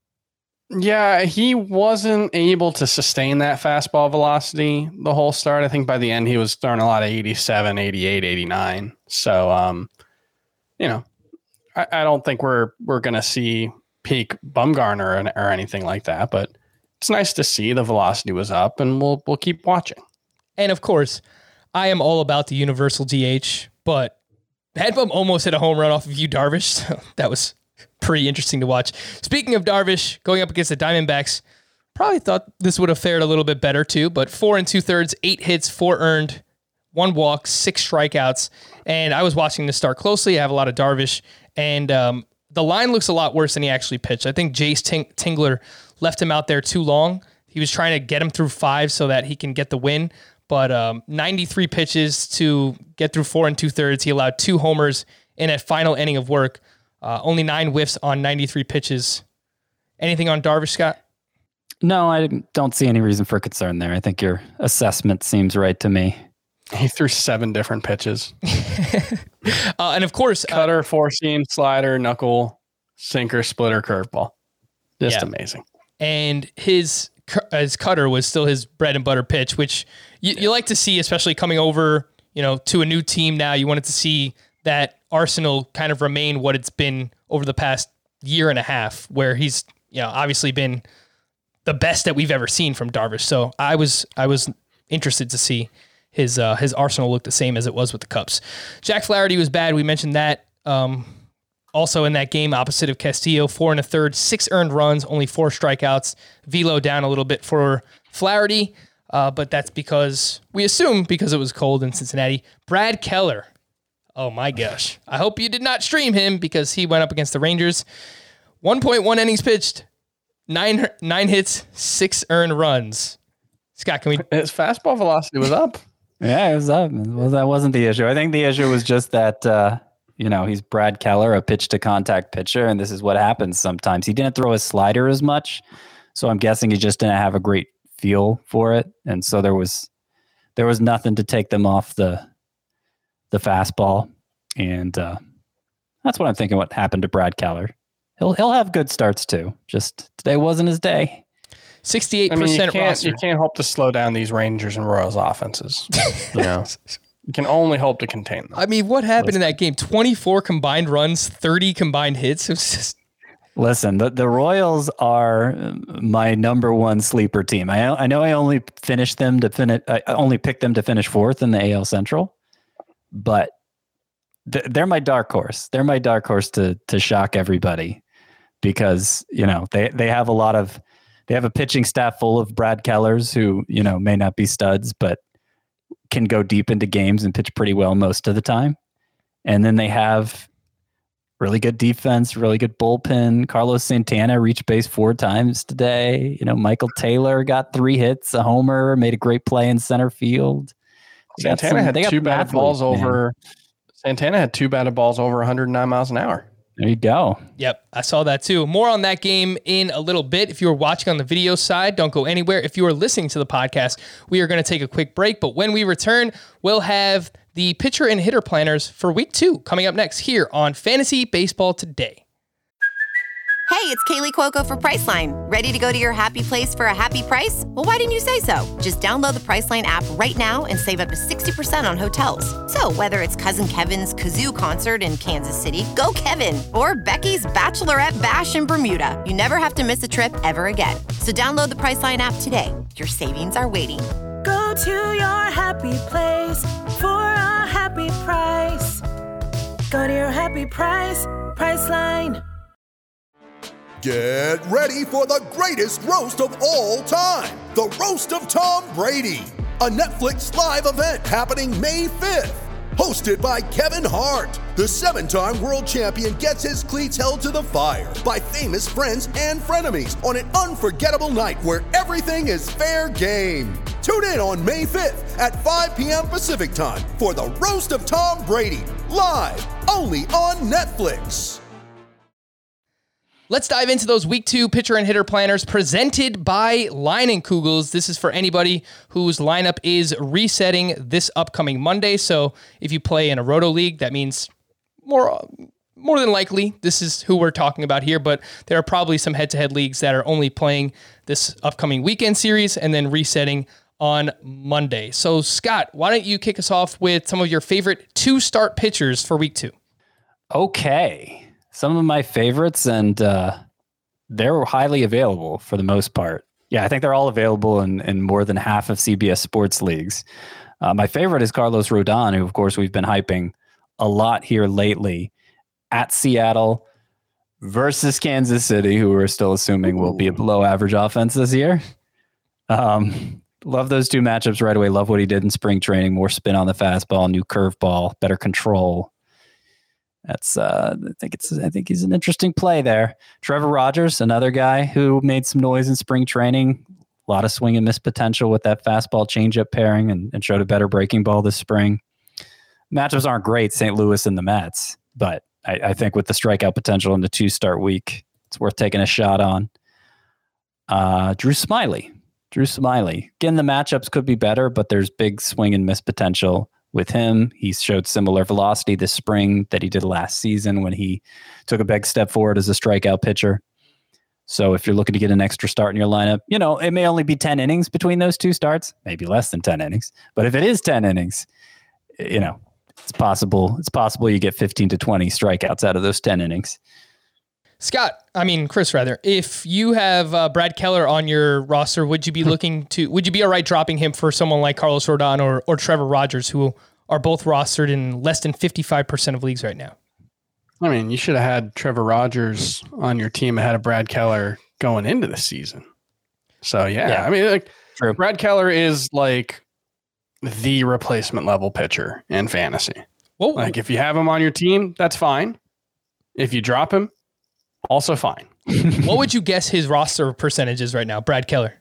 Yeah, he wasn't able to sustain that fastball velocity the whole start. I think by the end he was throwing a lot of eighty-seven, eighty-eight, eighty-nine. So, um, you know, I, I don't think we're we're going to see peak Bumgarner or, or anything like that, but it's nice to see the velocity was up, and we'll we'll keep watching. And of course, I am all about the universal D H, but Mad Bum almost hit a home run off of Yu Darvish. So that was pretty interesting to watch. Speaking of Darvish, going up against the Diamondbacks, probably thought this would have fared a little bit better too, but four and two thirds, eight hits, four earned, one walk, six strikeouts. And I was watching this start closely. I have a lot of Darvish, and um, the line looks a lot worse than he actually pitched. I think Jace Ting- Tingler left him out there too long. He was trying to get him through five so that he can get the win. But um, ninety-three pitches to get through four and two thirds. He allowed two homers in a final inning of work. Uh, only nine whiffs on ninety-three pitches. Anything on Darvish, Scott? No, I don't see any reason for concern there. I think your assessment seems right to me. He threw seven different pitches. uh, and of course, cutter, uh, four seam, slider, knuckle, sinker, splitter, curveball. Just yeah. amazing. And his his cutter was still his bread and butter pitch, which you, yeah. you like to see, especially coming over, you know, to a new team now. You wanted to see that arsenal kind of remain what it's been over the past year and a half, where he's, you know, obviously been the best that we've ever seen from Darvish. So I was I was interested to see his uh, his arsenal look the same as it was with the Cubs. Jack Flaherty was bad. We mentioned that. Um, also in that game, opposite of Castillo, four and a third, six earned runs, only four strikeouts. Velo down a little bit for Flaherty, uh, but that's because we assume because it was cold in Cincinnati. Brad Keller, Oh my gosh. I hope you did not stream him because he went up against the Rangers. one point one innings pitched, nine nine hits, six earned runs. Scott, can we... His fastball velocity was up. Yeah, it was up. Well, that wasn't the issue. I think the issue was just that, uh, you know, he's Brad Keller, a pitch-to-contact pitcher, and this is what happens sometimes. He didn't throw his slider as much, so I'm guessing he just didn't have a great feel for it, and so there was there was nothing to take them off the the fastball, and uh, that's what I'm thinking. What happened to Brad Keller? He'll he'll have good starts too. Just today wasn't his day. sixty-eight percent I mean, you can't, roster. you can't hope to slow down these Rangers and Royals offenses. You know, you can only hope to contain them. I mean, what happened Listen. in that game? twenty-four combined runs, thirty combined hits. It was just... Listen, the, the Royals are my number one sleeper team. I I know I only finished them to finish. I only picked them to finish fourth in the A L Central, but th- they're my dark horse. They're my dark horse to to shock everybody because you know they they have a lot of they have a pitching staff full of Brad Kellers who you know may not be studs, but can go deep into games and pitch pretty well most of the time, and then they have really good defense, really good bullpen. Carlos Santana reached base four times today. You know, Michael Taylor got three hits, a homer, made a great play in center field. Santana some, had two batted balls man. over. Santana had two batted balls over one hundred nine miles an hour. There you go. Yep, I saw that too. More on that game in a little bit. If you were watching on the video side, don't go anywhere. If you are listening to the podcast, we are going to take a quick break. But when we return, we'll have the pitcher and hitter planners for week two coming up next here on Fantasy Baseball Today. Hey, it's Kaylee Cuoco for Priceline. Ready to go to your happy place for a happy price? Well, why didn't you say so? Just download the Priceline app right now and save up to sixty percent on hotels. So whether it's Cousin Kevin's Kazoo Concert in Kansas City, go Kevin, or Becky's Bachelorette Bash in Bermuda, you never have to miss a trip ever again. So download the Priceline app today. Your savings are waiting. Go to your happy place for a happy price. Go to your happy price, Priceline. Get ready for the greatest roast of all time, the Roast of Tom Brady, a Netflix live event happening May fifth. Hosted by Kevin Hart, the seven-time world champion gets his cleats held to the fire by famous friends and frenemies on an unforgettable night where everything is fair game. Tune in on May fifth at five p.m. Pacific time for the Roast of Tom Brady, live only on Netflix. Let's dive into those week two pitcher and hitter planners presented by Leinenkugels. This is for anybody whose lineup is resetting this upcoming Monday. So if you play in a Roto League, that means more, more than likely this is who we're talking about here. But there are probably some head-to-head leagues that are only playing this upcoming weekend series and then resetting on Monday. So Scott, why don't you kick us off with some of your favorite two-start pitchers for week two? Okay. Some of my favorites, and uh, they're highly available for the most part. Yeah, I think they're all available in, in more than half of C B S sports leagues. Uh, my favorite is Carlos Rodon, who, of course, we've been hyping a lot here lately at Seattle versus Kansas City, who we're still assuming will be a below average offense this year. Um, love those two matchups right away. Love what he did in spring training. More spin on the fastball, new curveball, better control. That's uh, I think it's I think he's an interesting play there. Trevor Rogers, another guy who made some noise in spring training. A lot of swing and miss potential with that fastball changeup pairing, and, and showed a better breaking ball this spring. Matchups aren't great, Saint Louis and the Mets, but I, I think with the strikeout potential in the two start week, it's worth taking a shot on. Uh, Drew Smyly, Drew Smyly. Again, the matchups could be better, but there's big swing and miss potential with him. He showed similar velocity this spring that he did last season when he took a big step forward as a strikeout pitcher. So if you're looking to get an extra start in your lineup, you know, it may only be ten innings between those two starts, maybe less than ten innings. But if it is ten innings, you know, it's possible. It's possible you get fifteen to twenty strikeouts out of those ten innings. Scott, I mean, Chris, rather, if you have uh, Brad Keller on your roster, would you be looking to, would you be all right dropping him for someone like Carlos Rodon or, or Trevor Rogers, who are both rostered in less than fifty-five percent of leagues right now? I mean, you should have had Trevor Rogers on your team ahead of Brad Keller going into the season. So, yeah, yeah. I mean, like True. Brad Keller is like the replacement level pitcher in fantasy. Well, like if you have him on your team, that's fine. If you drop him, also fine. What would you guess his roster percentage is right now, Brad Keller?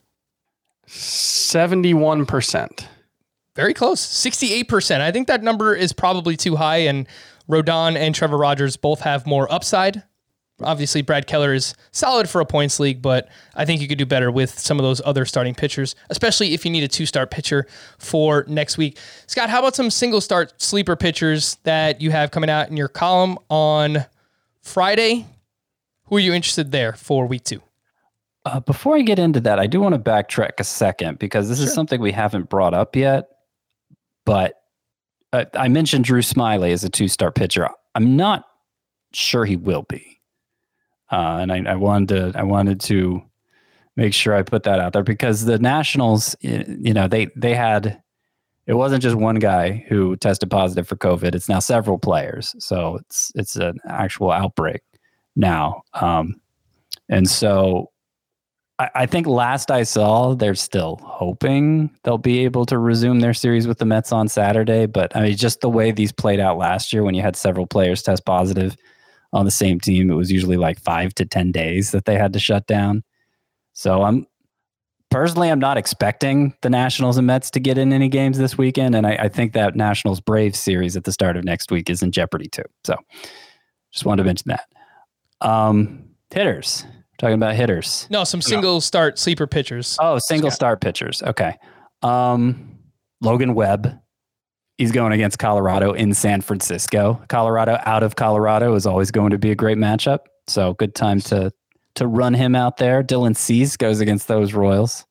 seventy-one percent. Very close. sixty-eight percent. I think that number is probably too high, and Rodon and Trevor Rogers both have more upside. Obviously, Brad Keller is solid for a points league, but I think you could do better with some of those other starting pitchers, especially if you need a two-start pitcher for next week. Scott, how about some single-start sleeper pitchers that you have coming out in your column on Friday? Who are you interested there for week two? Uh, before I get into that, I do want to backtrack a second because this sure. is something we haven't brought up yet. But uh, I mentioned Drew Smyly as a two-star pitcher. I'm not sure he will be, uh, and I, I wanted to. I wanted to make sure I put that out there because the Nationals, you know, they they had. It wasn't just one guy who tested positive for COVID. It's now several players, so it's it's an actual outbreak now, um, and so. I think last I saw, they're still hoping they'll be able to resume their series with the Mets on Saturday. But I mean, just the way these played out last year when you had several players test positive on the same team, it was usually like five to ten days that they had to shut down. So I'm personally, I'm not expecting the Nationals and Mets to get in any games this weekend. And I, I think that Nationals Braves series at the start of next week is in jeopardy too. So just wanted to mention that. Um, hitters. Talking about hitters. No, some single no. start sleeper pitchers. Oh, single Scott. start pitchers. Okay. Um, Logan Webb. He's going against Colorado in San Francisco. Colorado out of Colorado is always going to be a great matchup. So good time to to run him out there. Dylan Cease goes against those Royals.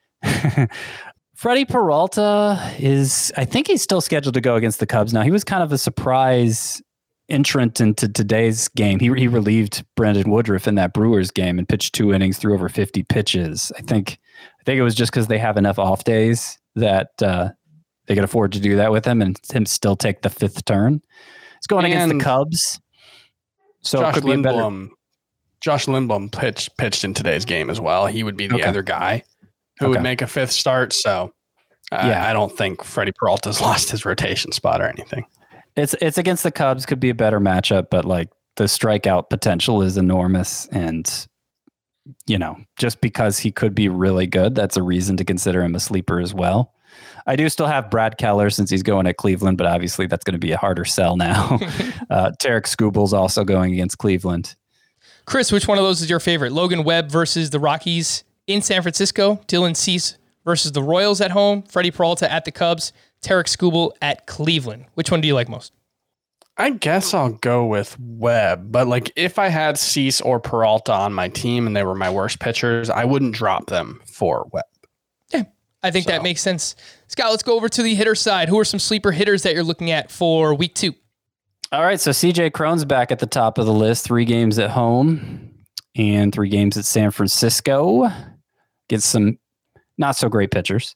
Freddie Peralta is, I think he's still scheduled to go against the Cubs. Now, he was kind of a surprise entrant into today's game. He he relieved Brandon Woodruff in that Brewers game and pitched two innings, threw over fifty pitches. I think I think it was just because they have enough off days that uh, they could afford to do that with him and him still take the fifth turn. It's going and against the Cubs. So Josh it could be Lindblom, better... Josh Lindblom pitched pitched in today's game as well. He would be the okay. other guy who okay. would make a fifth start. So uh, yeah, I don't think Freddie Peralta's lost his rotation spot or anything. It's it's against the Cubs, could be a better matchup, but like the strikeout potential is enormous. And, you know, just because he could be really good, that's a reason to consider him a sleeper as well. I do still have Brad Keller since he's going at Cleveland, but obviously that's going to be a harder sell now. uh, Tarek Skubal's also going against Cleveland. Chris, which one of those is your favorite? Logan Webb versus the Rockies in San Francisco, Dylan Cease versus the Royals at home, Freddie Peralta at the Cubs, Tarek Skubal at Cleveland. Which one do you like most? I guess I'll go with Webb, but like if I had Cease or Peralta on my team and they were my worst pitchers, I wouldn't drop them for Webb. Yeah, I think so. That makes sense. Scott, let's go over to the hitter side. Who are some sleeper hitters that you're looking at for week two? All right, so C J Cron's back at the top of the list. Three games at home and three games at San Francisco. Gets some not so great pitchers.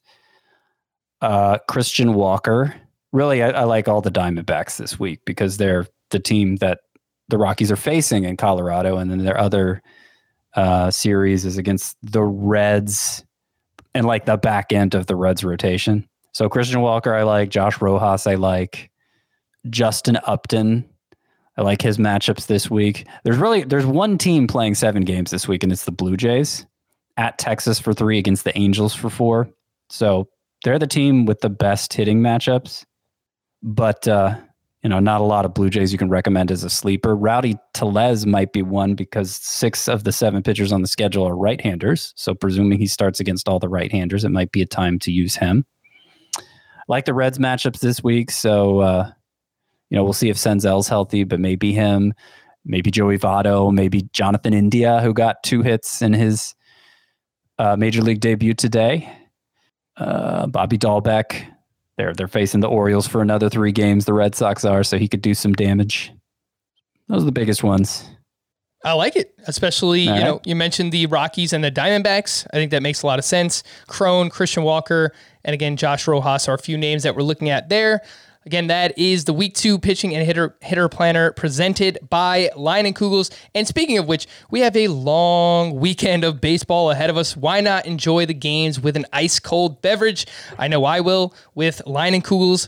Uh, Christian Walker. Really, I, I like all the Diamondbacks this week because they're the team that the Rockies are facing in Colorado, and then their other uh, series is against the Reds and like the back end of the Reds rotation. So Christian Walker, I like. Josh Rojas, I like. Justin Upton, I like his matchups this week. There's really there's one team playing seven games this week, and it's the Blue Jays at Texas for three against the Angels for four. So they're the team with the best hitting matchups, but uh, you know, not a lot of Blue Jays you can recommend as a sleeper. Rowdy Tellez might be one because six of the seven pitchers on the schedule are right-handers. So presuming he starts against all the right-handers, it might be a time to use him. I like the Reds matchups this week, so uh, you know, we'll see if Senzel's healthy, but maybe him, maybe Joey Votto, maybe Jonathan India, who got two hits in his uh, major league debut today. Uh, Bobby Dahlbeck, they're they're facing the Orioles for another three games. The Red Sox are, so he could do some damage. Those are the biggest ones. I like it, especially All you right. know you mentioned the Rockies and the Diamondbacks. I think that makes a lot of sense. Cron, Christian Walker, and again Josh Rojas are a few names that we're looking at there. Again, that is the week two pitching and hitter hitter planner presented by Leinenkugels. And speaking of which, we have a long weekend of baseball ahead of us. Why not enjoy the games with an ice cold beverage? I know I will with Leinenkugels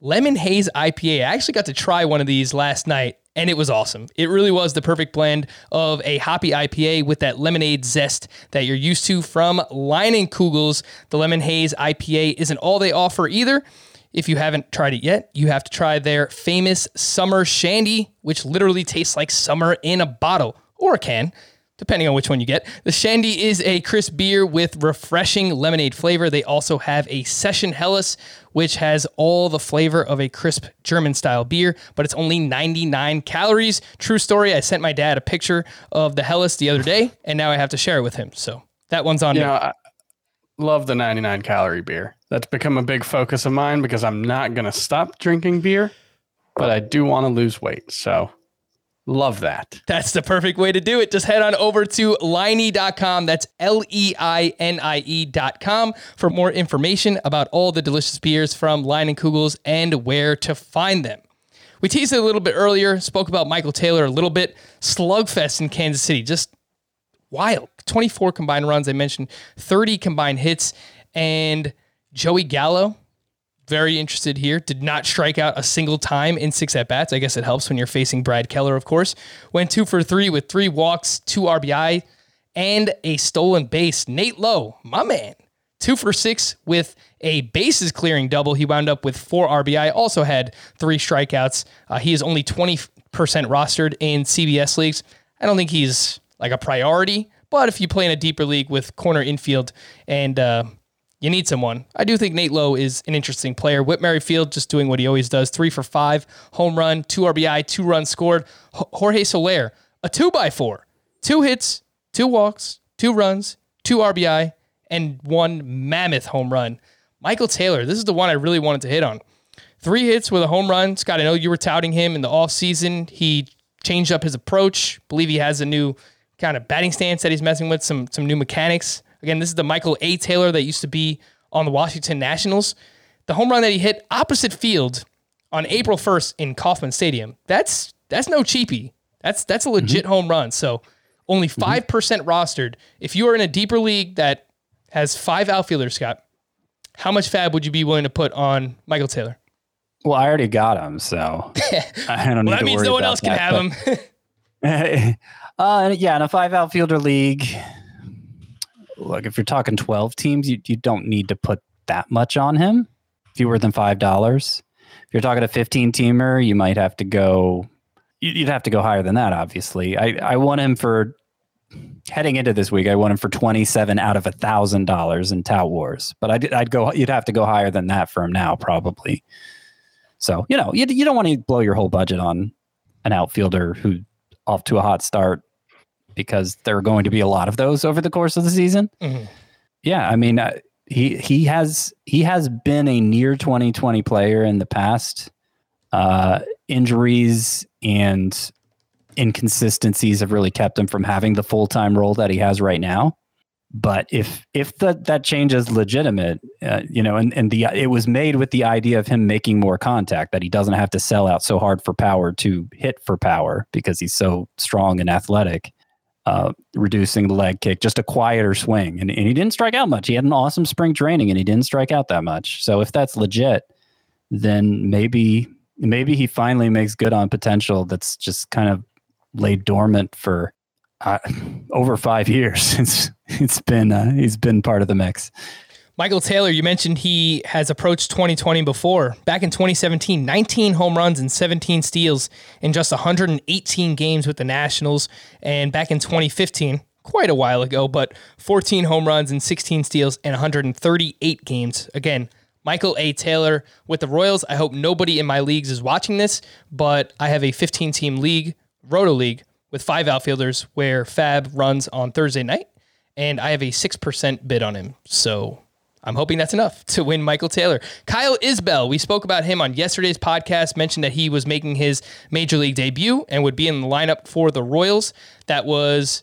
Lemon Haze I P A. I actually got to try one of these last night, and it was awesome. It really was the perfect blend of a hoppy I P A with that lemonade zest that you're used to from Leinenkugel's. The Lemon Haze I P A isn't all they offer either. If you haven't tried it yet, you have to try their famous Summer Shandy, which literally tastes like summer in a bottle or a can, depending on which one you get. The Shandy is a crisp beer with refreshing lemonade flavor. They also have a Session Helles, which has all the flavor of a crisp German-style beer, but it's only ninety-nine calories. True story, I sent my dad a picture of the Helles the other day, and now I have to share it with him. So that one's on you me. Know, I love the ninety-nine calorie beer. That's become a big focus of mine because I'm not going to stop drinking beer, but I do want to lose weight. So love that. That's the perfect way to do it. Just head on over to Leinie dot com. That's L E I N I E dot com for more information about all the delicious beers from Leinenkugel's and where to find them. We teased it a little bit earlier, spoke about Michael Taylor a little bit. Slugfest in Kansas City, just wild. twenty-four combined runs. I mentioned thirty combined hits. And Joey Gallo, very interested here, did not strike out a single time in six at-bats. I guess it helps when you're facing Brad Keller, of course. Went two for three with three walks, two R B I, and a stolen base. Nate Lowe, my man, two for six with a bases-clearing double. He wound up with four R B I, also had three strikeouts. Uh, he is only twenty percent rostered in C B S leagues. I don't think he's like a priority, but if you play in a deeper league with corner infield and uh, you need someone, I do think Nate Lowe is an interesting player. Whit Merrifield just doing what he always does. Three for five, home run, two R B I, two runs scored. H- Jorge Soler, a two by four, two hits, two walks, two runs, two R B I, and one mammoth home run. Michael Taylor, this is the one I really wanted to hit on. Three hits with a home run. Scott, I know you were touting him in the offseason. He changed up his approach. Believe he has a new kind of batting stance that he's messing with, some some new mechanics. Again, this is the Michael A. Taylor that used to be on the Washington Nationals. The home run that he hit opposite field on April first in Kauffman Stadium, that's that's no cheapie. That's that's a legit mm-hmm. home run. So only five percent mm-hmm. rostered. If you are in a deeper league that has five outfielders, Scott, how much fab would you be willing to put on Michael Taylor? Well, I already got him, so I don't need well, that to means worry no one about else can that, have but, him. uh, yeah, in a five outfielder league, look, if you're talking twelve teams, you, you don't need to put that much on him, fewer than five dollars. If you're talking a fifteen teamer, you might have to go, you'd have to go higher than that, obviously. I, I want him for, heading into this week, I want him for twenty-seven out of one thousand dollars in Tout Wars. But I'd, I'd go, you'd have to go higher than that for him now, probably. So, you know, you, you don't want to blow your whole budget on an outfielder who off to a hot start, because there are going to be a lot of those over the course of the season. Mm-hmm. Yeah, I mean, uh, he he has he has been a near twenty twenty player in the past. Uh, injuries and inconsistencies have really kept him from having the full-time role that he has right now. But if if the, that change is legitimate, uh, you know, and, and the it was made with the idea of him making more contact, that he doesn't have to sell out so hard for power to hit for power because he's so strong and athletic. Uh, reducing the leg kick, just a quieter swing. And, and he didn't strike out much. He had an awesome spring training and he didn't strike out that much. So if that's legit, then maybe maybe he finally makes good on potential that's just kind of laid dormant for uh, over five years since it's been uh, he's been part of the mix. Michael Taylor, you mentioned he has approached twenty twenty before. Back in twenty seventeen, nineteen home runs and seventeen steals in just one hundred eighteen games with the Nationals. And back in twenty fifteen, quite a while ago, but fourteen home runs and sixteen steals in one hundred thirty-eight games. Again, Michael A. Taylor with the Royals. I hope nobody in my leagues is watching this, but I have a fifteen-team league, Roto League, with five outfielders where Fab runs on Thursday night, and I have a six percent bid on him. So I'm hoping that's enough to win Michael Taylor. Kyle Isbell, we spoke about him on yesterday's podcast, mentioned that he was making his major league debut and would be in the lineup for the Royals. That was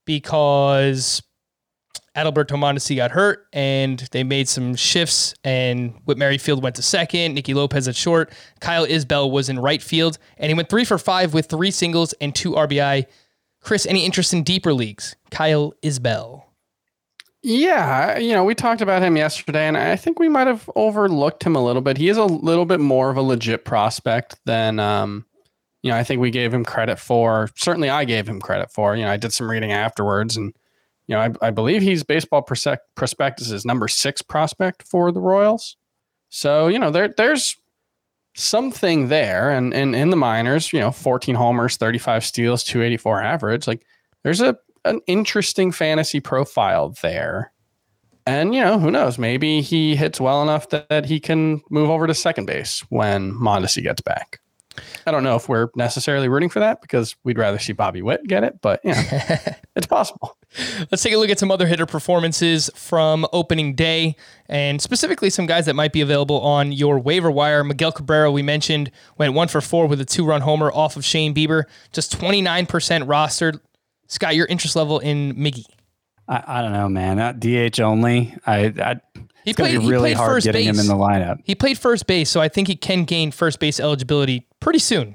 because Adalberto Mondesi got hurt and they made some shifts, and Whit Merrifield went to second, Nicky Lopez at short. Kyle Isbell was in right field, and he went three for five with three singles and two R B I. Chris, any interest in deeper leagues? Kyle Isbell. Yeah, you know, we talked about him yesterday, and I think we might have overlooked him a little bit. He is a little bit more of a legit prospect than, um, you know, I think we gave him credit for. Certainly, I gave him credit for. You know, I did some reading afterwards, and you know, I, I believe he's Baseball Prospectus's number six prospect for the Royals. So, you know, there there's something there, and and in the minors, you know, fourteen homers, thirty-five steals, two eighty-four average. Like, there's a an interesting fantasy profile there. And, you know, who knows? Maybe he hits well enough that, that he can move over to second base when Mondesi gets back. I don't know if we're necessarily rooting for that because we'd rather see Bobby Witt get it, but yeah, it's possible. Let's take a look at some other hitter performances from opening day, and specifically some guys that might be available on your waiver wire. Miguel Cabrera, we mentioned, went one for four with a two-run homer off of Shane Bieber, just twenty-nine percent rostered. Scott, your interest level in Miggy? I, I don't know, man. Uh, D H only. I, I he it's going to be he really played hard first getting base. him in the lineup. He played first base, so I think he can gain first base eligibility pretty soon.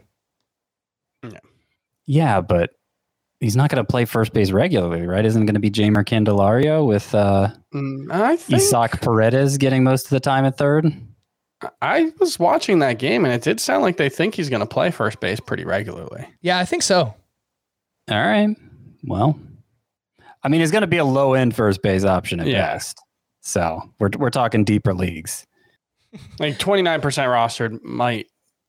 Yeah, yeah, but he's not going to play first base regularly, right? Isn't it going to be Jeimer Candelario with uh, mm, I think, Isaac Paredes getting most of the time at third? I was watching that game, and it did sound like they think he's going to play first base pretty regularly. Yeah, I think so. All right. Well, I mean, he's going to be a low end first base option at yeah. best. So we're we're talking deeper leagues. Like twenty-nine percent rostered might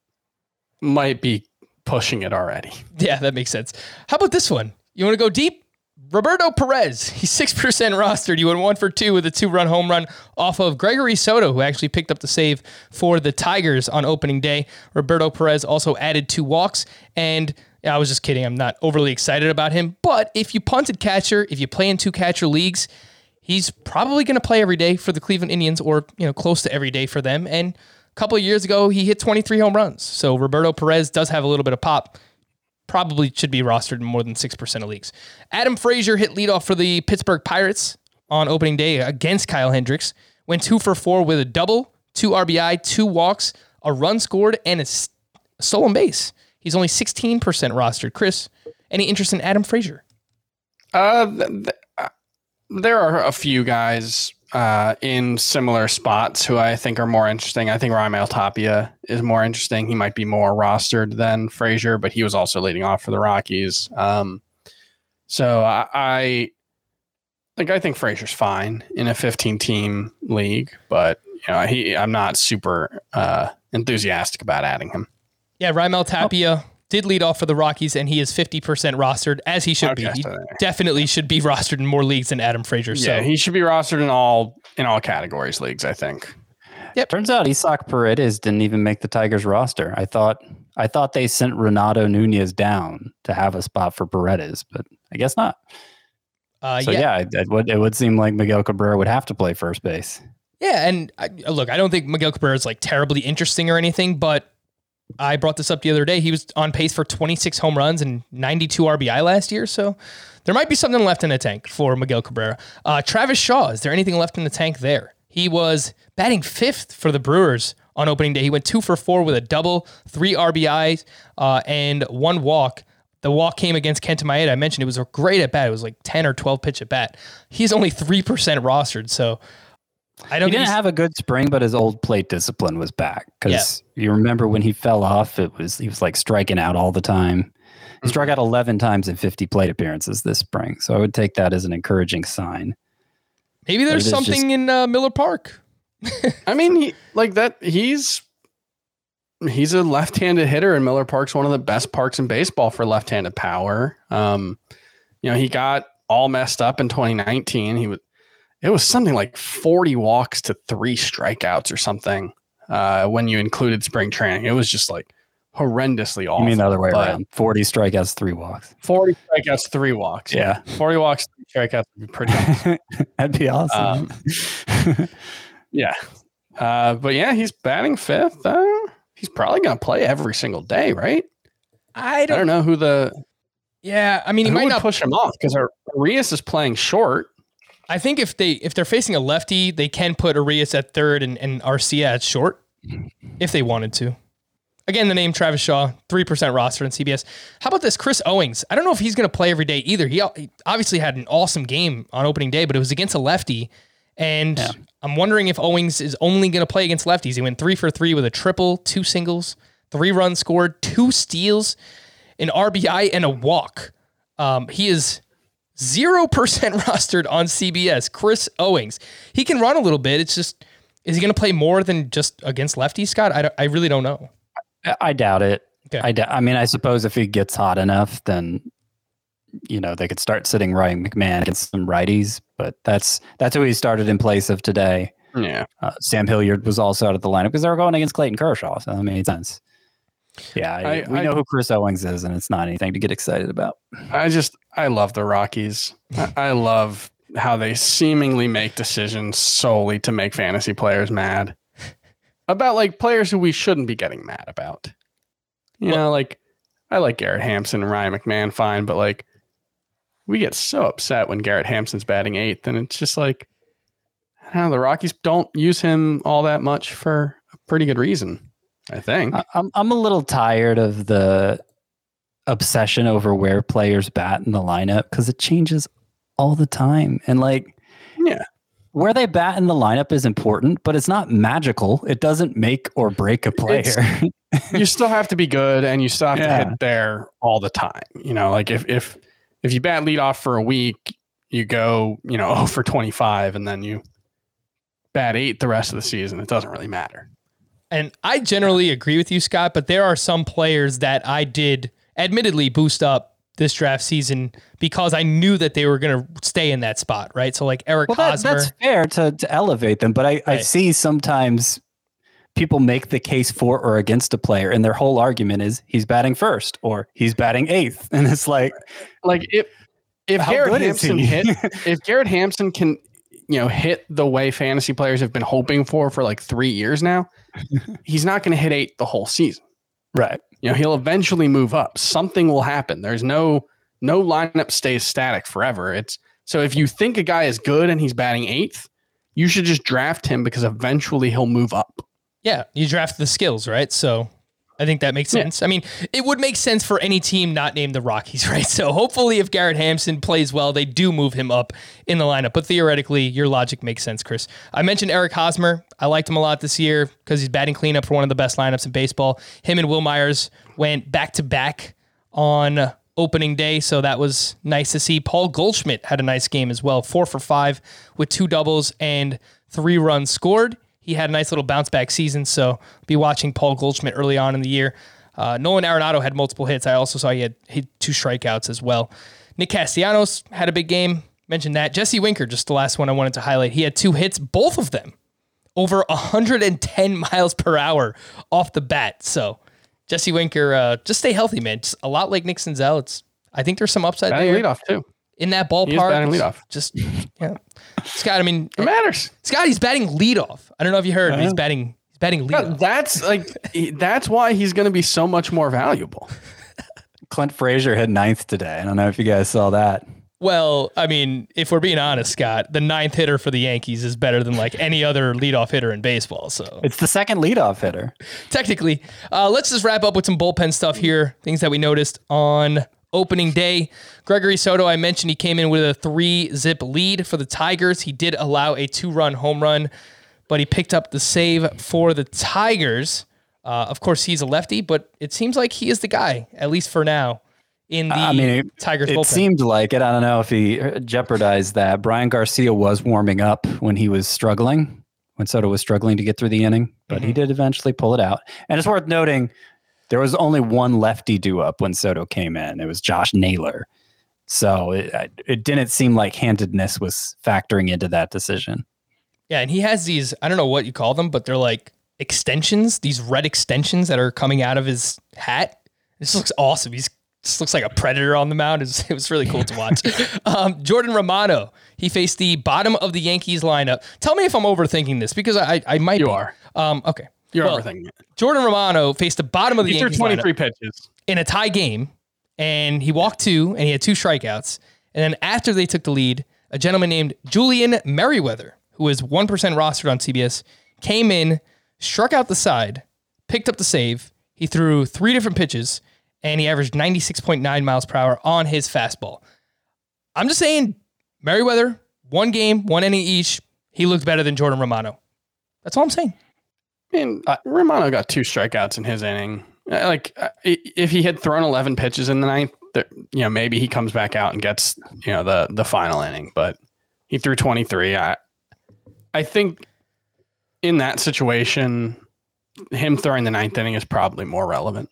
might be pushing it already. Yeah, that makes sense. How about this one? You want to go deep? Roberto Perez. He's six percent rostered. You went one for two with a two-run home run off of Gregory Soto, who actually picked up the save for the Tigers on opening day. Roberto Perez also added two walks, and yeah, I was just kidding. I'm not overly excited about him. But if you punted catcher, if you play in two catcher leagues, he's probably going to play every day for the Cleveland Indians, or you know, close to every day for them. And a couple of years ago, he hit twenty-three home runs. So Roberto Perez does have a little bit of pop. Probably should be rostered in more than six percent of leagues. Adam Frazier hit leadoff for the Pittsburgh Pirates on opening day against Kyle Hendricks. Went two for four with a double, two R B I, two walks, a run scored, and a stolen base. He's only sixteen percent rostered. Chris, any interest in Adam Frazier? Uh, th- th- uh, there are a few guys uh, in similar spots who I think are more interesting. I think Raimel Tapia is more interesting. He might be more rostered than Frazier, but he was also leading off for the Rockies. Um, so I, I like I think Frazier's fine in a fifteen-team league, but you know he I'm not super uh, enthusiastic about adding him. Yeah, Raimel Tapia oh. did lead off for the Rockies, and he is fifty percent rostered, as he should okay, be. He so definitely should be rostered in more leagues than Adam Frazier. So. Yeah, he should be rostered in all in all categories leagues, I think. Yep. Turns out Isaac Paredes didn't even make the Tigers roster. I thought I thought they sent Renato Nunez down to have a spot for Paredes, but I guess not. Uh, so yeah, yeah it, it would it would seem like Miguel Cabrera would have to play first base. Yeah, and I, look, I don't think Miguel Cabrera is like terribly interesting or anything, but I brought this up the other day. He was on pace for twenty-six home runs and ninety-two R B I last year, so there might be something left in the tank for Miguel Cabrera. Uh, Travis Shaw, is there anything left in the tank there? He was batting fifth for the Brewers on opening day. He went two for four with a double, three R B Is, uh, and one walk. The walk came against Kenta Maeda. I mentioned it was a great at bat. It was like ten or twelve pitch at bat. He's only three percent rostered, so I don't. He didn't have a good spring, but his old plate discipline was back. Because yeah. you remember when he fell off, it was he was like striking out all the time. He struck out eleven times in fifty plate appearances this spring. So I would take that as an encouraging sign. Maybe there's something just, in uh, Miller Park. I mean, he, like that. He's he's a left-handed hitter, and Miller Park's one of the best parks in baseball for left-handed power. Um, you know, he got all messed up in twenty nineteen. He was. It was something like forty walks to three strikeouts or something uh, when you included spring training. It was just like horrendously awful. You mean the other way around? forty strikeouts, three walks. forty strikeouts, three walks. Yeah. forty walks, three strikeouts would be pretty awesome. That'd be awesome. Um, yeah. Uh, but yeah, he's batting fifth. Uh, he's probably going to play every single day, right? I don't, I don't know who the. Yeah. I mean, he who might would not push him off because Arias is playing short. I think if they if they're facing a lefty, they can put Arias at third and, and Arcia at short if they wanted to. Again, the name Travis Shaw, three percent rostered on C B S. How about this? Chris Owings. I don't know if he's going to play every day either. He, he obviously had an awesome game on opening day, but it was against a lefty. And yeah. I'm wondering if Owings is only going to play against lefties. He went three for three with a triple, two singles, three runs scored, two steals, an R B I, and a walk. Um, he is zero percent rostered on C B S. Chris Owings. He can run a little bit. It's just, is he going to play more than just against lefties, Scott? I, I really don't know. I doubt it. Okay. I, d- I mean, I suppose if he gets hot enough, then, you know, they could start sitting Ryan McMahon against some righties, but that's that's who he started in place of today. Yeah. Uh, Sam Hilliard was also out of the lineup because they were going against Clayton Kershaw, so that made sense. Yeah, I, I, we I, know who Chris Owings is, and it's not anything to get excited about. I just, I love the Rockies. I, I love how they seemingly make decisions solely to make fantasy players mad. About like players who we shouldn't be getting mad about. You well, know, like I like Garrett Hampson and Ryan McMahon fine, but like we get so upset when Garrett Hampson's batting eighth, and it's just like, I don't know, the Rockies don't use him all that much for a pretty good reason, I think. I'm I'm a little tired of the obsession over where players bat in the lineup because it changes all the time. And like, yeah. Where they bat in the lineup is important, but it's not magical. It doesn't make or break a player. You still have to be good, and you still have yeah. to hit there all the time. You know, like if if if you bat leadoff for a week, you go, you know, oh for twenty-five, and then you bat eight the rest of the season. It doesn't really matter. And I generally agree with you, Scott, but there are some players that I did admittedly boost up this draft season because I knew that they were going to stay in that spot, right? So like Eric well, that, Hosmer. That's fair to, to elevate them, but I, right. I see sometimes people make the case for or against a player, and their whole argument is he's batting first or he's batting eighth, and it's like, like if if Garrett Hampson hit, if Garrett Hampson can, you know, hit the way fantasy players have been hoping for for like three years now, he's not going to hit eight the whole season, right? You know, he'll eventually move up. Something will happen. There's no no lineup stays static forever. It's so if you think a guy is good and he's batting eighth, you should just draft him because eventually he'll move up. Yeah, you draft the skills, right? So I think that makes sense. Yeah. I mean, it would make sense for any team not named the Rockies, right? So hopefully if Garrett Hampson plays well, they do move him up in the lineup. But theoretically, your logic makes sense, Chris. I mentioned Eric Hosmer. I liked him a lot this year because he's batting cleanup for one of the best lineups in baseball. Him and Will Myers went back-to-back on opening day, so that was nice to see. Paul Goldschmidt had a nice game as well, four for five with two doubles and three runs scored. He had a nice little bounce-back season, so be watching Paul Goldschmidt early on in the year. Uh, Nolan Arenado had multiple hits. I also saw he had hit two strikeouts as well. Nick Castellanos had a big game. Mentioned that. Jesse Winker, just the last one I wanted to highlight. He had two hits, both of them over one hundred ten miles per hour off the bat. So Jesse Winker, uh, just stay healthy, man. Just a lot like Nick Senzel. It's, I think there's some upside batting there. Leadoff too. In that ballpark. He's batting leadoff. Just, yeah. Scott, I mean. It matters. Scott, he's batting leadoff. I don't know if you heard, uh-huh. but he's batting he's batting leadoff. Yeah, that's like, that's why he's going to be so much more valuable. Clint Frazier hit ninth today. I don't know if you guys saw that. Well, I mean, if we're being honest, Scott, the ninth hitter for the Yankees is better than like any other leadoff hitter in baseball. So it's the second leadoff hitter. Technically. Uh, let's just wrap up with some bullpen stuff here. Things that we noticed on opening day. Gregory Soto, I mentioned he came in with a three-zip lead for the Tigers. He did allow a two-run home run, but he picked up the save for the Tigers. Uh, of course, he's a lefty, but it seems like he is the guy, at least for now, in the I mean, it, Tigers it bullpen. It seemed like it. I don't know if he jeopardized that. Brian Garcia was warming up when he was struggling, when Soto was struggling to get through the inning, but mm-hmm. he did eventually pull it out. And it's worth noting, there was only one lefty due up when Soto came in. It was Josh Naylor. So it, it didn't seem like handedness was factoring into that decision. Yeah, and he has these, I don't know what you call them, but they're like extensions, these red extensions that are coming out of his hat. This looks awesome. He's just looks like a predator on the mound. It was, it was really cool to watch. um, Jordan Romano, he faced the bottom of the Yankees lineup. Tell me if I'm overthinking this, because I, I might You be. are. Um, okay. You're well, overthinking it. Jordan Romano faced the bottom of the These Yankees are twenty-three lineup pitches in a tie game, and he walked two, and he had two strikeouts. And then after they took the lead, a gentleman named Julian Merriweather, who is one percent rostered on C B S, came in, struck out the side, picked up the save, he threw three different pitches, and he averaged ninety-six point nine miles per hour on his fastball. I'm just saying, Merriweather, one game, one inning each, he looked better than Jordan Romano. That's all I'm saying. I mean, uh, Romano got two strikeouts in his inning. Like, uh, if he had thrown eleven pitches in the ninth, there, you know, maybe he comes back out and gets, you know, the the final inning. But he threw twenty-three. I, I think in that situation, him throwing the ninth inning is probably more relevant.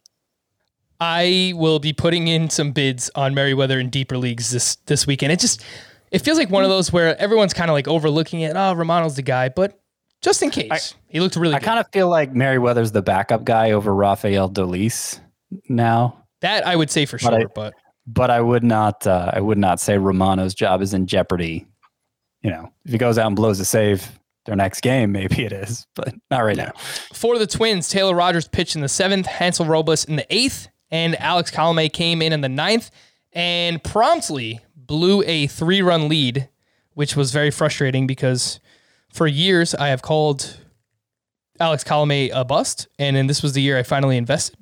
I will be putting in some bids on Merriweather in deeper leagues this this weekend. It just it feels like one of those where everyone's kind of like overlooking it. Oh, Romano's the guy, but just in case, I, he looked really. I good. kind of feel like Merriweather's the backup guy over Rafael Dolis now. That I would say for but sure, I, but but I would not. Uh, I would not say Romano's job is in jeopardy. You know, if he goes out and blows a save their next game, maybe it is, but not right now. For the Twins, Taylor Rogers pitched in the seventh, Hansel Robles in the eighth, and Alex Colomé came in in the ninth and promptly blew a three-run lead, which was very frustrating because for years I have called Alex Colomé a bust, and then this was the year I finally invested.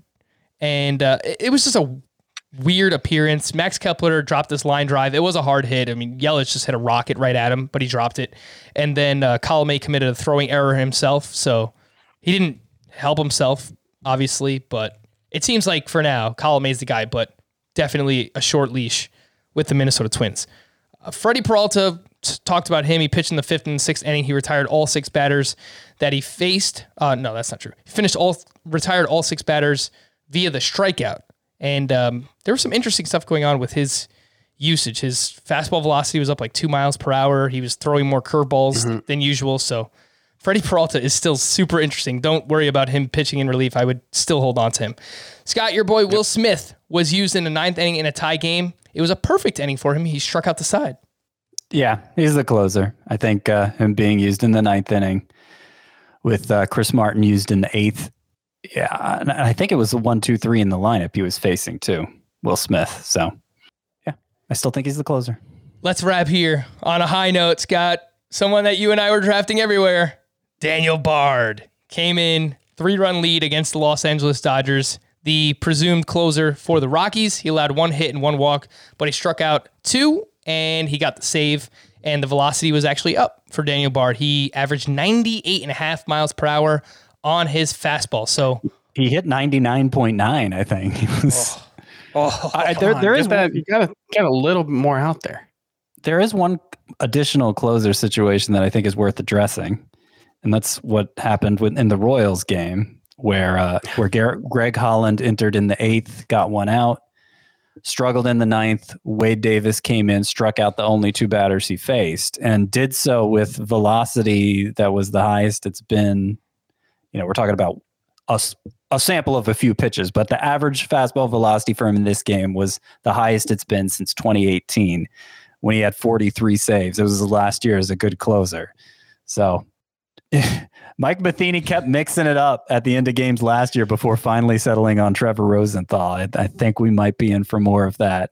And uh, it was just a weird appearance. Max Kepler dropped this line drive. It was a hard hit. I mean, Yelich just hit a rocket right at him, but he dropped it. And then uh, Colomé committed a throwing error himself, so he didn't help himself, obviously, but it seems like for now, Colomé's the guy, but definitely a short leash with the Minnesota Twins. Uh, Freddie Peralta t- talked about him. He pitched in the fifth and sixth inning. He retired all six batters that he faced. Uh, no, that's not true. He finished all, retired all six batters via the strikeout. And um, there was some interesting stuff going on with his usage. His fastball velocity was up like two miles per hour. He was throwing more curveballs mm-hmm. than usual. So Freddie Peralta is still super interesting. Don't worry about him pitching in relief. I would still hold on to him. Scott, your boy Will Smith was used in the ninth inning in a tie game. It was a perfect inning for him. He struck out the side. Yeah, he's the closer. I think uh, him being used in the ninth inning with uh, Chris Martin used in the eighth. Yeah, and I think it was the one, two, three in the lineup he was facing too, Will Smith. So, yeah, I still think he's the closer. Let's wrap here on a high note, Scott. Someone that you and I were drafting everywhere, Daniel Bard, came in three-run lead against the Los Angeles Dodgers. The presumed closer for the Rockies. He allowed one hit and one walk, but he struck out two, and he got the save, and the velocity was actually up for Daniel Bard. He averaged ninety-eight and a half miles per hour on his fastball. So he hit ninety-nine point nine, I think. He was, oh, oh I, there, there is that. You gotta get a little more out there. There is one additional closer situation that I think is worth addressing, and that's what happened with, in the Royals game. Where uh, where Garrett, Greg Holland entered in the eighth, got one out, struggled in the ninth. Wade Davis came in, struck out the only two batters he faced, and did so with velocity that was the highest it's been. You know, we're talking about a, a sample of a few pitches, but the average fastball velocity for him in this game was the highest it's been since twenty eighteen, when he had forty-three saves. It was his last year as a good closer. So Mike Matheny kept mixing it up at the end of games last year before finally settling on Trevor Rosenthal. I, I think we might be in for more of that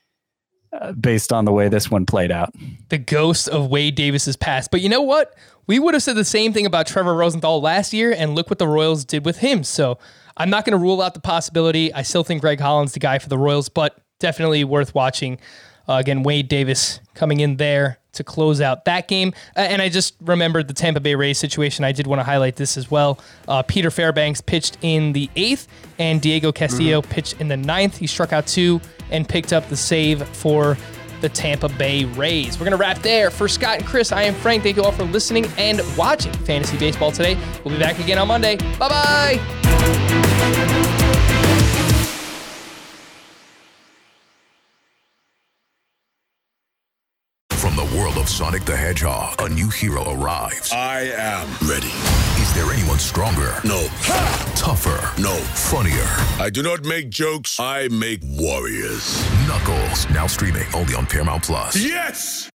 uh, based on the way this one played out. The ghost of Wade Davis's past. But you know what? We would have said the same thing about Trevor Rosenthal last year, and look what the Royals did with him. So I'm not going to rule out the possibility. I still think Greg Holland's the guy for the Royals, but definitely worth watching. Uh, again, Wade Davis coming in there to close out that game. Uh, and I just remembered the Tampa Bay Rays situation. I did want to highlight this as well. Uh, Peter Fairbanks pitched in the eighth, and Diego Castillo mm-hmm. pitched in the ninth. He struck out two and picked up the save for the Tampa Bay Rays. We're going to wrap there. For Scott and Chris, I am Frank. Thank you all for listening and watching Fantasy Baseball today. We'll be back again on Monday. Bye-bye. From the world of Sonic the Hedgehog, a new hero arrives. I am ready. Is there anyone stronger? No. Ha! Tougher? No. Funnier? I do not make jokes, I make warriors. Knuckles, now streaming only on Paramount Plus. Yes!